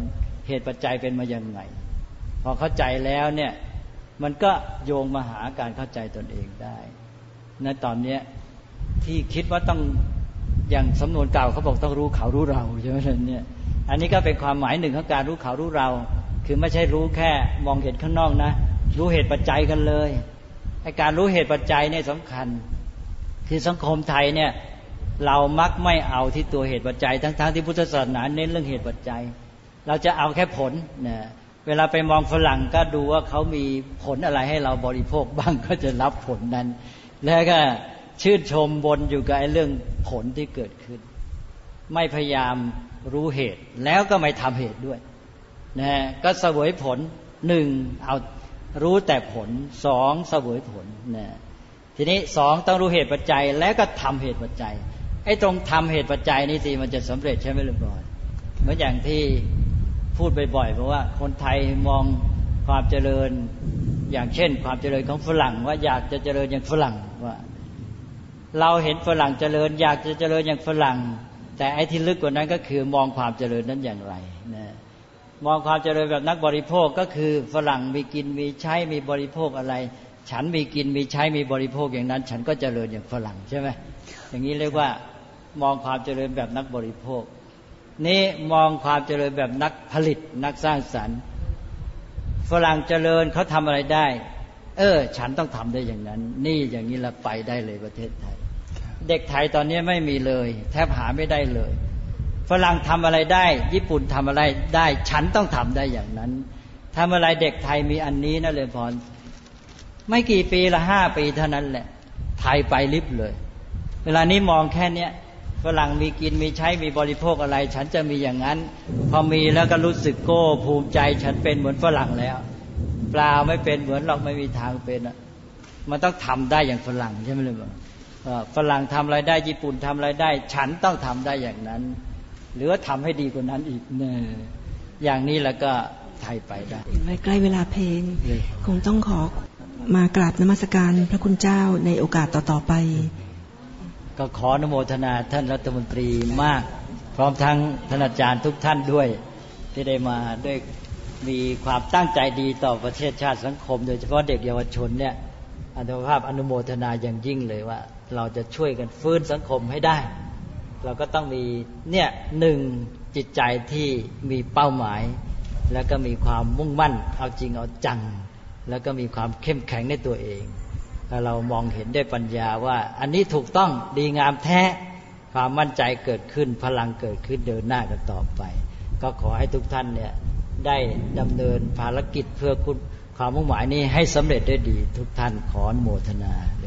เหตุปัจจัยเป็นมาอย่างไงพอเข้าใจแล้วเนี่ยมันก็โยงมาหาการเข้าใจตนเองได้ณตอนนี้ที่คิดว่าต้องอย่างสำนวนเก่าเขาบอกต้องรู้เขารู้เราใช่ไหมเนี่ยอันนี้ก็เป็นความหมายหนึ่งของการรู้เขารู้เราคือไม่ใช่รู้แค่มองเห็นข้างนอกนะรู้เหตุปัจจัยกันเลยไอ้การรู้เหตุปัจจัยเนี่ยสำคัญคือสังคมไทยเนี่ยเรามักไม่เอาที่ตัวเหตุปัจจัยทั้งๆที่พุทธศาสนาเน้นเรื่องเหตุปัจจัยเราจะเอาแค่ผลนะเวลาไปมองฝรั่งก็ดูว่าเขามีผลอะไรให้เราบริโภคบ้างก็จะรับผลนั้นแล้วก็ชื่นชมบนอยู่กับไอ้เรื่องผลที่เกิดขึ้นไม่พยายามรู้เหตุแล้วก็ไม่ทำเหตุด้วยนะก็เสวยผลหนึ่งเอารู้แต่ผลสองเสวยผลนะทีนี้สองต้องรู้เหตุปัจจัยแล้วก็ทำเหตุปัจจัยไอ้ตรงทำเหตุปัจจัยนี่สิมันจะสำเร็จใช่ไหมลุงบอยเหมือนอย่างที่พูดบ่อยๆเพราะว่าคนไทยมองความเจริญอย่างเช่นความเจริญของฝรั่งว่าอยากจะเจริญอย่างฝรั่งว่าเราเห็นฝรั่งเจริญอยากจะเจริญอย่างฝรั่งแต่ไอ้ที่ลึกกว่านั้นก็คือมองความเจริญนั้นอย่างไรนะมองความเจริญแบบนักบริโภคก็คือฝรั่งมีกินมีใช้มีบริโภคอะไรฉันมีกินมีใช้มีบริโภคอย่างนั้นฉันก็เจริญอย่างฝรั่งใช่ไหมอย่างนี้เรียกว่ามองความเจริญแบบนักบริโภคนี่มองความเจริญแบบนักผลิตนักสร้างสรรค์ฝรั่งเจริญเขาทำอะไรได้เออฉันต้องทำได้อย่างนั้นนี่อย่างนี้ละไปได้เลยประเทศไทยเด็กไทยตอนนี้ไม่มีเลยแทบหาไม่ได้เลยฝรั่งทำอะไรได้ญี่ปุ่นทำอะไรได้ฉันต้องทำได้อย่างนั้นทำอะไรเด็กไทยมีอันนี้นะเลยพรไม่กี่ปีละห้าปีเท่านั้นแหละไทยไปลิบเลยเวลานี้มองแค่เนี้ยฝรั่งมีกินมีใช้มีบริโภคอะไรฉันจะมีอย่างนั้นพอมีแล้วก็รู้สึกโก้ภูมิใจฉันเป็นเหมือนฝรั่งแล้วเปล่าไม่เป็นเหมือนหรอกไม่มีทางเป็นอ่ะมันต้องทำได้อย่างฝรั่งใช่ไหมล่ะฝรั่งทำอะไรได้ญี่ปุ่นทำอะไรได้ฉันต้องทำได้อย่างนั้นหรือว่าทำให้ดีกว่านั้นอีกเนี่ยอย่างนี้แล้วก็ไทยไปได้ใกล้เวลาเพลงคงต้องขอมากราบนมัสการพระคุณเจ้าในโอกาสต่อๆไปก็ขออนุโมทนาท่านรัฐมนตรีมากพร้อมทั้งท่านอาจารย์ทุกท่านด้วยที่ได้มาด้วยมีความตั้งใจดีต่อประเทศชาติสังคมโดยเฉพาะเด็กเยาวชนเนี่ยอนุภาพอนุโมทนาอย่างยิ่งเลยว่าเราจะช่วยกันฟื้นสังคมให้ได้เราก็ต้องมีเนี่ยหนึ่งจิตใจที่มีเป้าหมายแล้วก็มีความมุ่งมั่นเอาจริงเอาจังแล้วก็มีความเข้มแข็งในตัวเองถ้าเรามองเห็นด้วยปัญญาว่าอันนี้ถูกต้องดีงามแท้ความมั่นใจเกิดขึ้นพลังเกิดขึ้นเดินหน้ากันต่อไปก็ขอให้ทุกท่านเนี่ยได้ดำเนินภารกิจเพื่อคุณความมุ่งหมายนี้ให้สำเร็จได้ดีทุกท่านขออนุโมทนา